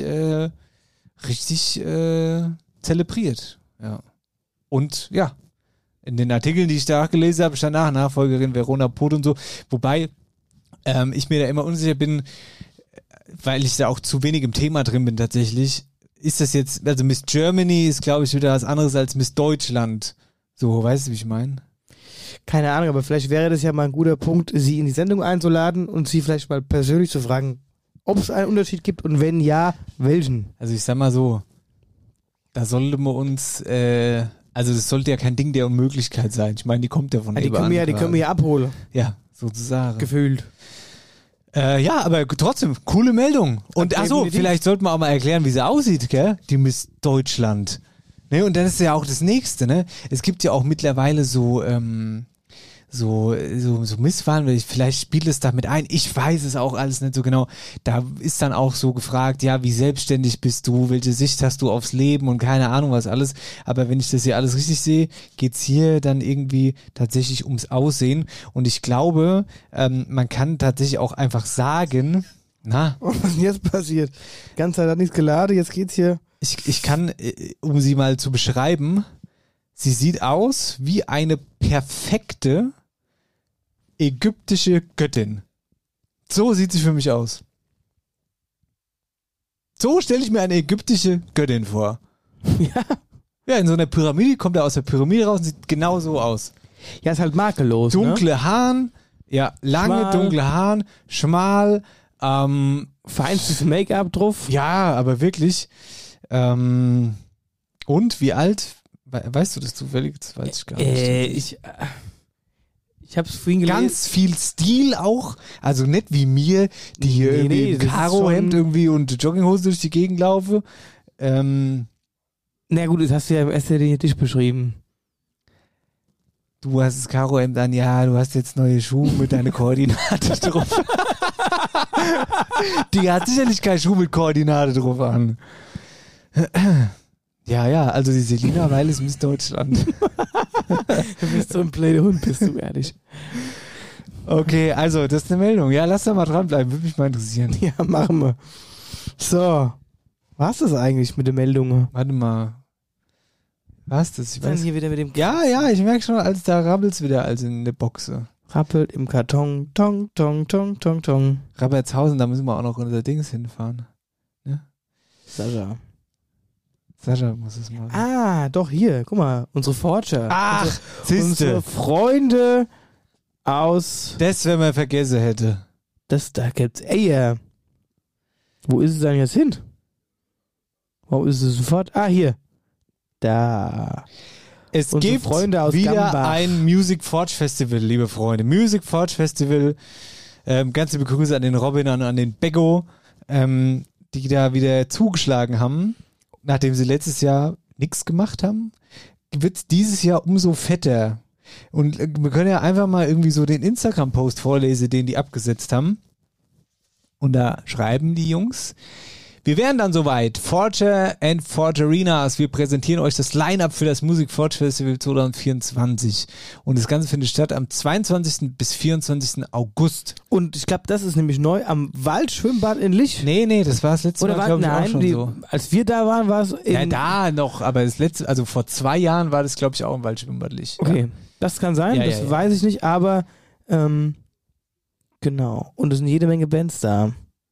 zelebriert. Ja. Und ja, in den Artikeln, die ich da gelesen habe, stand Nachfolgerin Verena Poth und so. Wobei ich mir da immer unsicher bin, weil ich da auch zu wenig im Thema drin bin tatsächlich. Ist das jetzt, also Miss Germany ist, glaube ich, wieder was anderes als Miss Deutschland. So, weißt du, wie ich meine? Keine Ahnung, aber vielleicht wäre das ja mal ein guter Punkt, sie in die Sendung einzuladen und sie vielleicht mal persönlich zu fragen, ob es einen Unterschied gibt und wenn ja, welchen. Also ich sag mal so, da sollte man uns, also das sollte ja kein Ding der Unmöglichkeit sein. Ich meine, die kommt ja von Die nebenan können wir quasi. ja abholen, Ja, sozusagen. gefühlt. Ja, aber trotzdem, coole Meldung. Und achso, definitiv. vielleicht sollten wir auch mal erklären, wie sie aussieht, gell? Die Miss Deutschland. Ne, und dann ist ja auch das Nächste, ne? Es gibt ja auch mittlerweile so Misswahlen, vielleicht spielt es da mit ein. Ich weiß es auch alles nicht so genau. Da ist dann auch so gefragt, ja, wie selbstständig bist du? Welche Sicht hast du aufs Leben und keine Ahnung was alles. Aber wenn ich das hier alles richtig sehe, geht's hier dann irgendwie tatsächlich ums Aussehen. Und ich glaube, man kann tatsächlich auch einfach sagen, Was ist denn jetzt passiert? Ganz Zeit hat nichts geladen, jetzt geht's hier. ich kann, um sie mal zu beschreiben, sie sieht aus wie eine perfekte ägyptische Göttin. So sieht sie für mich aus. So stelle ich mir eine ägyptische Göttin vor. Ja. Ja, in so einer Pyramide, kommt er aus der Pyramide raus und sieht genau so aus. Ja, ist halt makellos. Dunkle Haaren, ja, lange Schmal. dunkle Haaren, schmal, Feinstes Make-up drauf. ja, aber wirklich. Und wie alt? Weißt du das zufällig? Das weiß ich gar nicht. Ich hab's vorhin gelesen. Ganz viel Stil auch. Also nicht wie mir, die hier Nee, irgendwie im das ist Karohemd schon- irgendwie und Jogginghose durch die Gegend laufe. Na gut, das hast du ja im SRD dich beschrieben. Du hast das Karohemd an, ja, du hast jetzt neue Schuhe mit deiner Koordinate drauf. Die hat sicherlich keinen Schuh mit Koordinate drauf an. Ja, also die Selina Weil ist Miss Deutschland. Du bist so ein blöder Hund, bist du ehrlich. Okay, also das ist eine Meldung. Ja, lass da mal dranbleiben, würde mich mal interessieren. Ja, machen wir. So. Was ist das eigentlich mit den Meldungen? Warte mal. Was das? Ich Dann weiß. hier wieder mit dem Ja, ich merke schon, als da rabbelt's wieder als in der Boxe. rappelt im Karton. Tong, tong, tong, tong, tong. Rabbertshausen, da müssen wir auch noch unser Dings hinfahren. Sascha. Sascha muss es machen. Ah, doch hier. Guck mal, unsere Forscher. Ach, unsere siehste. Freunde aus... Das, wenn man vergessen hätte. Da gibt's Eier. Wo ist es denn jetzt hin? Wo ist es sofort? Ah, hier. Da. Es Unsere gibt Freunde aus wieder Gambach. ein Music Forge Festival, liebe Freunde. Music Forge Festival. Ganz liebe Grüße an den Robin und an den Beggo, die da wieder zugeschlagen haben, nachdem sie letztes Jahr nichts gemacht haben. Wird dieses Jahr umso fetter. Und wir können ja einfach mal irgendwie so den Instagram-Post vorlesen, den die abgesetzt haben. Und da schreiben die Jungs: Wir wären dann soweit. Forger and Forgerinas. Wir präsentieren euch das Line-Up für das Music Forge Festival 2024. Und das Ganze findet statt am 22. bis 24. August. Und ich glaube, das ist nämlich neu am Waldschwimmbad in Lich. Nee, das war das letzte Oder Mal, war, glaube ich, auch nein, schon so. als wir da waren, war es in... Ja, da noch, aber das letzte, also vor 2 Jahren war das, glaube ich, auch im Waldschwimmbad Lich. Okay, das kann sein, Ja, das ja. weiß ich nicht, aber genau. Und es sind jede Menge Bands da.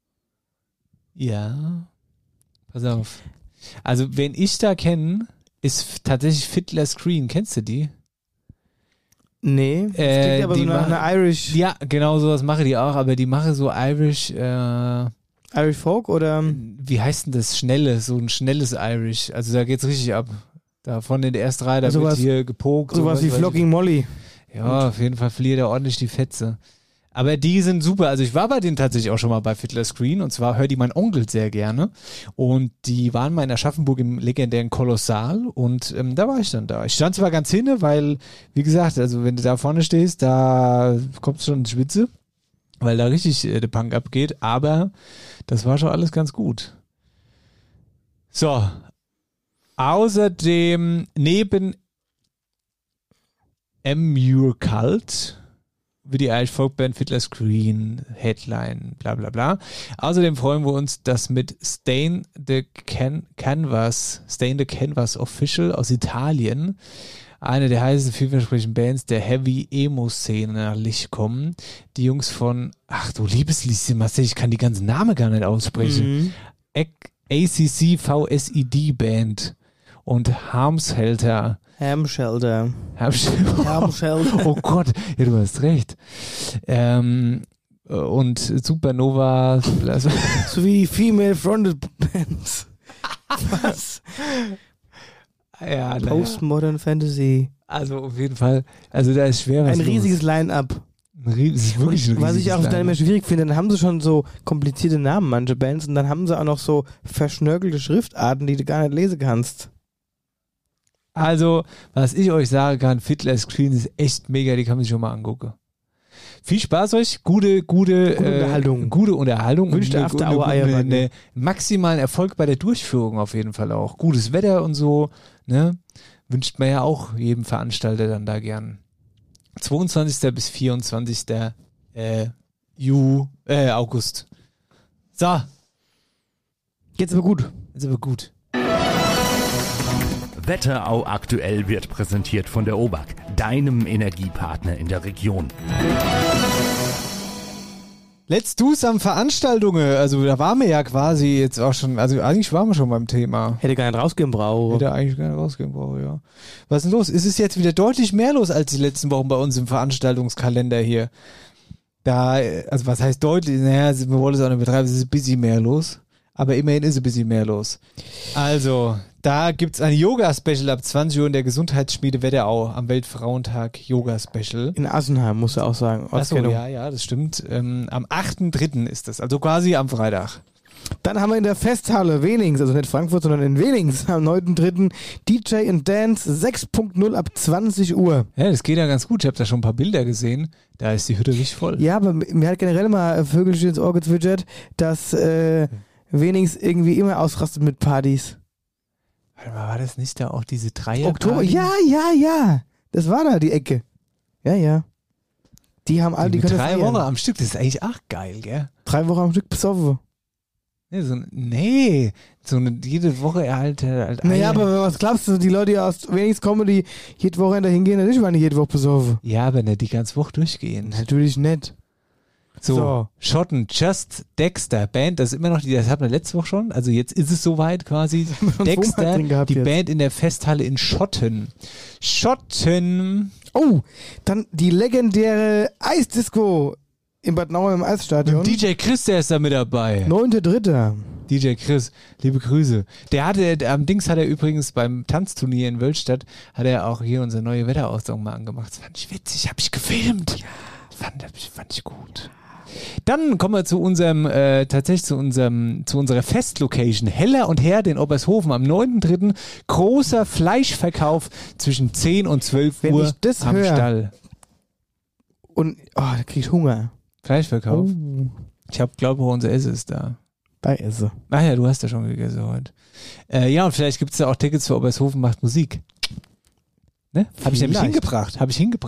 Ja. Pass auf. Also, wen ich da kenne, ist tatsächlich Fiddler Screen. Kennst du die? Nee, das klingt aber so die nach machen- einer Irish Genau sowas mache die auch, aber die mache so Irish, Irish Folk oder... wie heißt denn das? So ein schnelles Irish. Also da geht's richtig ab. Da vorne in der ersten Reihe, da Sowas- wird hier gepokt. Sowas wie weiß ich. Flogging Molly. Ja, auf jeden Fall verliert er ordentlich die Fetze. Aber die sind super. Also ich war bei denen tatsächlich auch schon mal bei Fiddler Screen und zwar hört die mein Onkel sehr gerne und die waren mal in Aschaffenburg im legendären Kolossal und da war ich dann da. Ich stand zwar ganz hinne, weil, wie gesagt, also wenn du da vorne stehst, da kommst du schon in die Schwitze, weil da richtig der Punk abgeht, aber das war schon alles ganz gut. So. Außerdem neben M-Mure Cult wie die Irish Folkband Fiddler Screen, Headline, bla bla bla. Außerdem freuen wir uns, dass mit Stain the Canvas Official aus Italien, eine der heißesten vielversprechenden Bands der Heavy Emo-Szene nach Licht kommen. Die Jungs von, ach du liebes Lieschen, Marcel, ich kann die ganzen Namen gar nicht aussprechen. ACC VSED Band und Harmshelter. Ham-Shelter. Oh Gott, ja, du hast recht. Und Supernova. So wie Female-Fronted Bands. Was? Ja, Postmodern Fantasy. Also auf jeden Fall. Also da ist schwer was Ein los. riesiges Line-Up. Es ist wirklich ein Was ich auch riesiges dann immer Line-up. schwierig finde, dann haben sie schon so komplizierte Namen, manche Bands, und dann haben sie auch noch so verschnörkelte Schriftarten, die du gar nicht lesen kannst. Also, was ich euch sagen kann, Fiddler's Screen ist echt mega, die kann man sich schon mal angucken. Viel Spaß euch, gute Unterhaltung. Gute Unterhaltung. Wünscht der After Hour Eierbacke. Eine maximalen Erfolg bei der Durchführung auf jeden Fall auch. Gutes Wetter und so, ne? Wünscht man ja auch jedem Veranstalter dann da gern. 22. bis 24. August. So. Geht's aber gut. Ist aber gut. Wetterau aktuell wird präsentiert von der OBAK, deinem Energiepartner in der Region. Let's do some Veranstaltungen. Also da waren wir ja quasi jetzt auch schon, also eigentlich waren wir schon beim Thema. Hätte gar nicht rausgehen brauchen. Hätte eigentlich gerne rausgehen brauchen, ja. Was ist denn los? Ist es jetzt wieder deutlich mehr los als die letzten Wochen bei uns im Veranstaltungskalender hier? Da, also was heißt deutlich? Naja, wir wollen es auch nicht betreiben, es ist ein bisschen mehr los. Aber immerhin ist ein bisschen mehr los. Also, da gibt's ein Yoga-Special ab 20 Uhr in der Gesundheitsschmiede Wetterau am Weltfrauentag Yoga-Special. In Assenheim, musst du auch sagen. Achso, ja, das stimmt. Am 8.3. ist das, also quasi am Freitag. Dann haben wir in der Festhalle Wenings, also nicht Frankfurt, sondern in Wenings am 9.3. DJ and Dance 6.0 ab 20 Uhr. Ja, das geht ja ganz gut. Ich habe da schon ein paar Bilder gesehen. Da ist die Hütte richtig voll. Ja, aber mir hat generell mal Vögelchen ins Ohr gezwitschert, dass Wenings irgendwie immer ausrastet mit Partys. Warte mal, war das nicht da auch diese Dreier? Oktober, ja. Das war da die Ecke. Ja. Die haben alle, die können 3 feiern. Wochen am Stück, das ist eigentlich auch geil, gell? 3 Wochen am Stück besoffen. Jede Woche halt Naja, aber was glaubst du, die Leute, die aus Wenings kommen, die jede Woche da hingehen, natürlich waren die jede Woche besoffen. Ja, aber nicht die ganze Woche durchgehen. Natürlich nicht. So, Schotten, Just Dexter, Band, das ist immer noch das hatten wir letzte Woche schon, also jetzt ist es soweit quasi. Dexter, die jetzt. Band in der Festhalle in Schotten. Oh, dann die legendäre Eisdisco in Bad Nauheim im Eisstadion. DJ Chris, der ist da mit dabei. 9.3. DJ Chris, liebe Grüße. Am Dings hat er übrigens beim Tanzturnier in Wölstadt, hat er auch hier unsere neue Wetteraussagen mal angemacht. Das fand ich witzig, habe ich gefilmt. Ja. Fand ich gut. Dann kommen wir zu unserem, zu unserer Festlocation. Heller und Herde in Obershofen am 9.3. Großer Fleischverkauf zwischen 10 und 12 Wenn Uhr ich das am höre, Stall. Und, da krieg ich Hunger. Fleischverkauf? Oh. Ich glaube, unser Essen ist da. Bei Esse. Ach ja, du hast ja schon gegessen heute. Ja, und vielleicht gibt es da auch Tickets für Obershofen macht Musik. Ne? Habe ich nämlich hingebracht.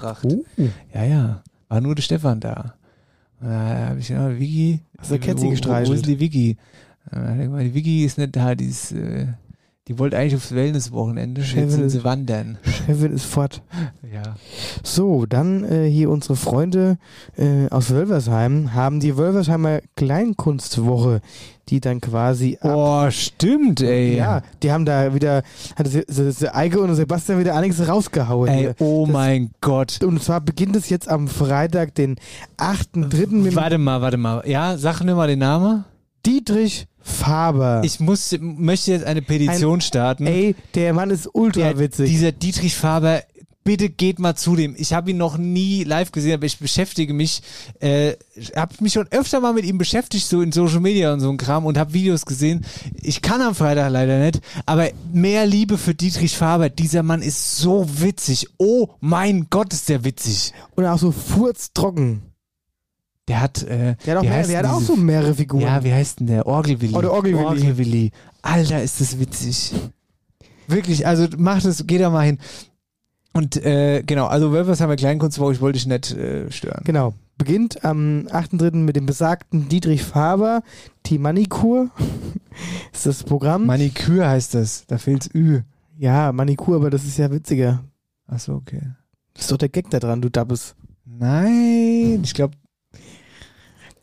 Ja. War nur der Stefan da. Da habe ich Vicky. Hast du Kätzchen gestreichelt? Wo ist die Vicky? Die Vicky ist nicht da, die wollte eigentlich aufs Wellness-Wochenende. Jetzt sind sie wandern. Chefin ist fort. Ja. So, dann hier unsere Freunde aus Wölversheim haben die Wölversheimer Kleinkunstwoche, die dann quasi stimmt, ey. Ja, die haben da wieder, hat Eike und Sebastian wieder einiges rausgehauen. Ey, mein Gott. Und zwar beginnt es jetzt am Freitag, den 8.3. Warte mal. Ja, sag mir mal den Namen. Dietrich Faber. Ich möchte jetzt eine Petition starten. Ey, der Mann ist ultra witzig. Dieser Dietrich Faber, bitte geht mal zu dem. Ich habe ihn noch nie live gesehen, aber ich beschäftige mich, habe mich schon öfter mal mit ihm beschäftigt, so in Social Media und so ein Kram und habe Videos gesehen. Ich kann am Freitag leider nicht, aber mehr Liebe für Dietrich Faber. Dieser Mann ist so witzig. Oh mein Gott, ist der witzig. Und auch so furztrocken. Der hat auch so mehrere Figuren. Ja, wie heißt denn der? Orgelwilli. Oh, der Orgelwilli. Alter, ist das witzig. Wirklich, also geht da mal hin. Und genau, also Wölversheim Kleinkunstwoche, ich wollte dich nicht stören. Genau. Beginnt am 8.3. mit dem besagten Dietrich Faber, die Manikur. Ist das Programm. Maniküre heißt das, da fehlt's Ü. Ja, Manikur, aber das ist ja witziger. Achso, okay. Das ist doch der Gag da dran, du Dabbes. Nein, ich glaube.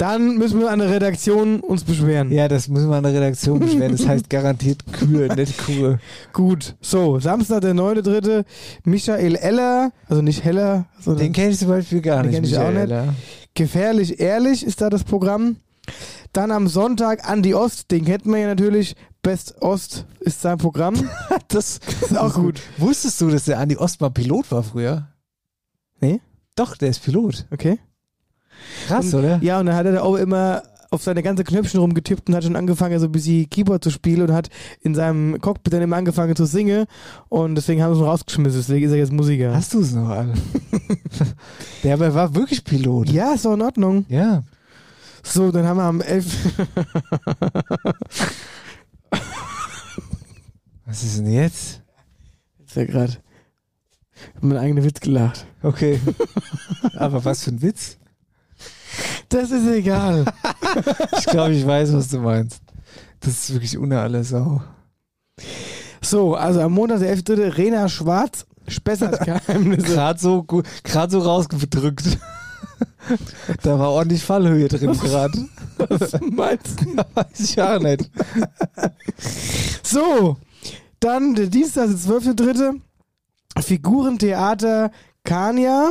Dann müssen wir an der Redaktion uns beschweren. Ja, das müssen wir an der Redaktion beschweren. Das heißt garantiert Kühe, nicht Kuh. Gut, so, Samstag, der 9.3. Michael Eller, also nicht Heller, sondern Den kenne ich zum Beispiel gar Den nicht. kenn ich auch Michael, nicht. ja. Gefährlich ehrlich ist da das Programm. Dann am Sonntag Andi Ost, den kennt man ja natürlich. Best Ost ist sein Programm. Das ist auch gut. Wusstest du, dass der Andi Ost mal Pilot war früher? Nee? Doch, der ist Pilot. Okay. Krass, und, oder? Ja, und dann hat er da auch immer auf seine ganze Knöpfchen rumgetippt und hat schon angefangen, so ein bisschen Keyboard zu spielen und hat in seinem Cockpit dann immer angefangen zu singen und deswegen haben sie ihn rausgeschmissen, deswegen ist er jetzt Musiker. Hast du es noch alle? Der aber war wirklich Pilot. Ja, ist doch in Ordnung. Ja. So, dann haben wir am 11. Was ist denn jetzt? Ist ja gerade. Ich habe meinen eigenen Witz gelacht. Okay. Aber was für ein Witz? Das ist egal. Ich glaube, ich weiß, was du meinst. Das ist wirklich unter aller Sau. So, also am Montag, der 11.3. Rena Schwarz, Spessart-Geheimnisse. Gerade so rausgedrückt. Da war ordentlich Fallhöhe drin gerade. Was meinst du? Weiß ich auch nicht. So, dann der Dienstag, der 12.3. Figurentheater Kania.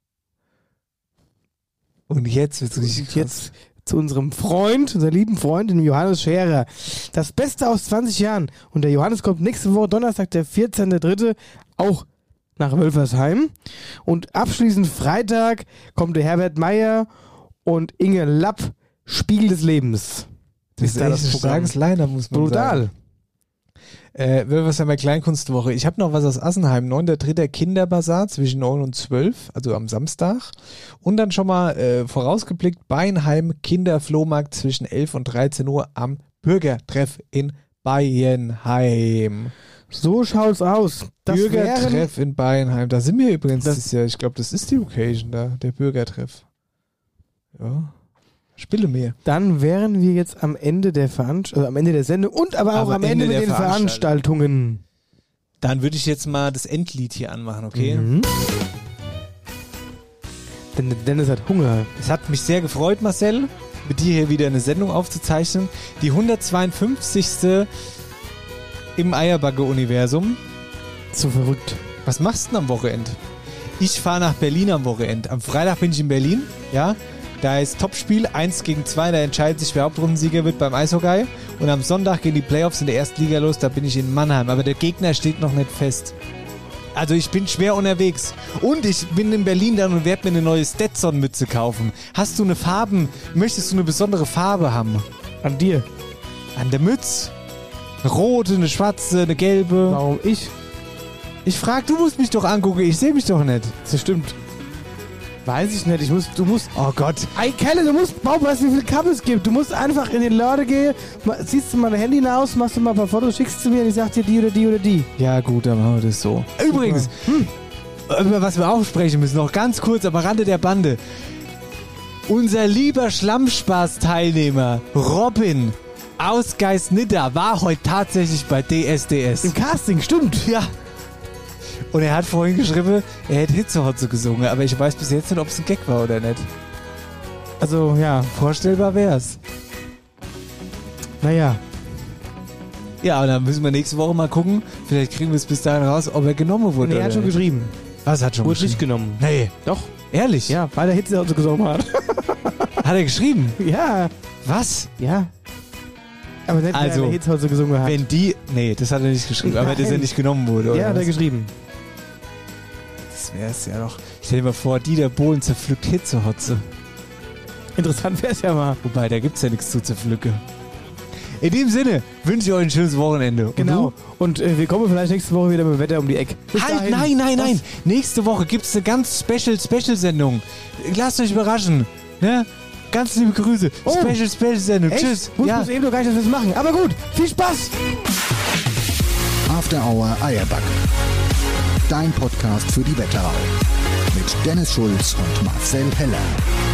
Und jetzt wird's richtig krass. Jetzt zu unserem Freund, unser lieben Freund, dem Johannes Scherer. Das Beste aus 20 Jahren. Und der Johannes kommt nächste Woche Donnerstag, der 14.3. auch nach Wölfersheim. Und abschließend Freitag kommt der Herbert Meyer und Inge Lapp, Spiegel des Lebens. Das ist echt ein starkes Line-Up, muss man Brutal. sagen. Wölfersheimer Kleinkunstwoche. Ich habe noch was aus Assenheim. 9.3. Kinderbazar zwischen 9 und 12, also am Samstag. Und dann schon mal vorausgeblickt, Beinheim Kinderflohmarkt zwischen 11 und 13 Uhr am Bürgertreff in Beinheim. So schaut's aus. Das Bürgertreff in Beinheim. Da sind wir übrigens dieses Jahr. Ich glaube, das ist die Occasion da, der Bürgertreff. Ja. Spiele mehr. Dann wären wir jetzt am Ende der am Ende der Sendung und aber auch am Ende mit den Veranstaltungen. Dann würde ich jetzt mal das Endlied hier anmachen, okay? Denn Dennis hat Hunger. Es hat mich sehr gefreut, Marcel, mit dir hier wieder eine Sendung aufzuzeichnen. Die 152. im Eierbagge-Universum. So verrückt. Was machst du denn am Wochenende? Ich fahre nach Berlin am Wochenende. Am Freitag bin ich in Berlin, ja. Da ist Topspiel 1 gegen 2, da entscheidet sich, wer Hauptrundensieger wird beim Eishockey. Und am Sonntag gehen die Playoffs in der ersten Liga los, da bin ich in Mannheim. Aber der Gegner steht noch nicht fest. Also ich bin schwer unterwegs. Und ich bin in Berlin dann und werde mir eine neue Stetson-Mütze kaufen. Hast du eine Farbe? Möchtest du eine besondere Farbe haben? An dir? An der Mütze? Eine rote, eine schwarze, eine gelbe. Warum ich? Ich frag, du musst mich doch angucken, ich sehe mich doch nicht. Das stimmt. Weiß ich nicht, du musst... Oh Gott. Ey, Kelle, du musst... Baum, weißt du, wie viele Kabel es gibt? Du musst einfach in den Laden gehen, ziehst du mal dein Handy aus, machst du mal ein paar Fotos, schickst zu mir und ich sag dir die oder die oder die. Ja gut, dann machen wir das so. Übrigens, über was wir auch sprechen müssen, noch ganz kurz am Rande der Bande. Unser lieber Schlammspaß-Teilnehmer, Robin aus Geisnitter, war heute tatsächlich bei DSDS. Im Casting, stimmt. Ja. Und er hat vorhin geschrieben, er hätte Hitzehotze gesungen, aber ich weiß bis jetzt nicht, ob es ein Gag war oder nicht. Also, ja. Vorstellbar wär's. Naja. Ja, und dann müssen wir nächste Woche mal gucken, vielleicht kriegen wir es bis dahin raus, ob er genommen wurde. Nee, er hat schon geschrieben. Was hat schon Wurde geschrieben? nicht genommen. Nee. Doch. Ehrlich? Ja, weil der Hitze so gesungen hat. Hat er geschrieben? Ja. Was? Ja. Aber nicht, weil Also, der Hitze so gesungen hat. Wenn die... Nee, das hat er nicht geschrieben, aber dass er nicht genommen wurde, oder Ja, hat er was? geschrieben. Das wär's ja doch. Stell dir mal vor, Dieter Bohlen zerpflückt Hitzehotze. Interessant wär's ja mal. Wobei, da gibt's ja nichts zu zerpflücken. In dem Sinne wünsche ich euch ein schönes Wochenende. Und Genau. Und wir kommen vielleicht nächste Woche wieder mit dem Wetter um die Ecke. Bis Halt, dahin. nein. Nächste Woche gibt's eine ganz Special-Sendung. Lasst euch überraschen. Ne? Ganz liebe Grüße. Oh. Special-Sendung. Echt? Tschüss. Wusste eben noch gar nicht, dass wir das machen. Aber gut, viel Spaß. After Hour Eierbacke. Dein Podcast für die Wetterau. Mit Dennis Schulz und Marcel Heller.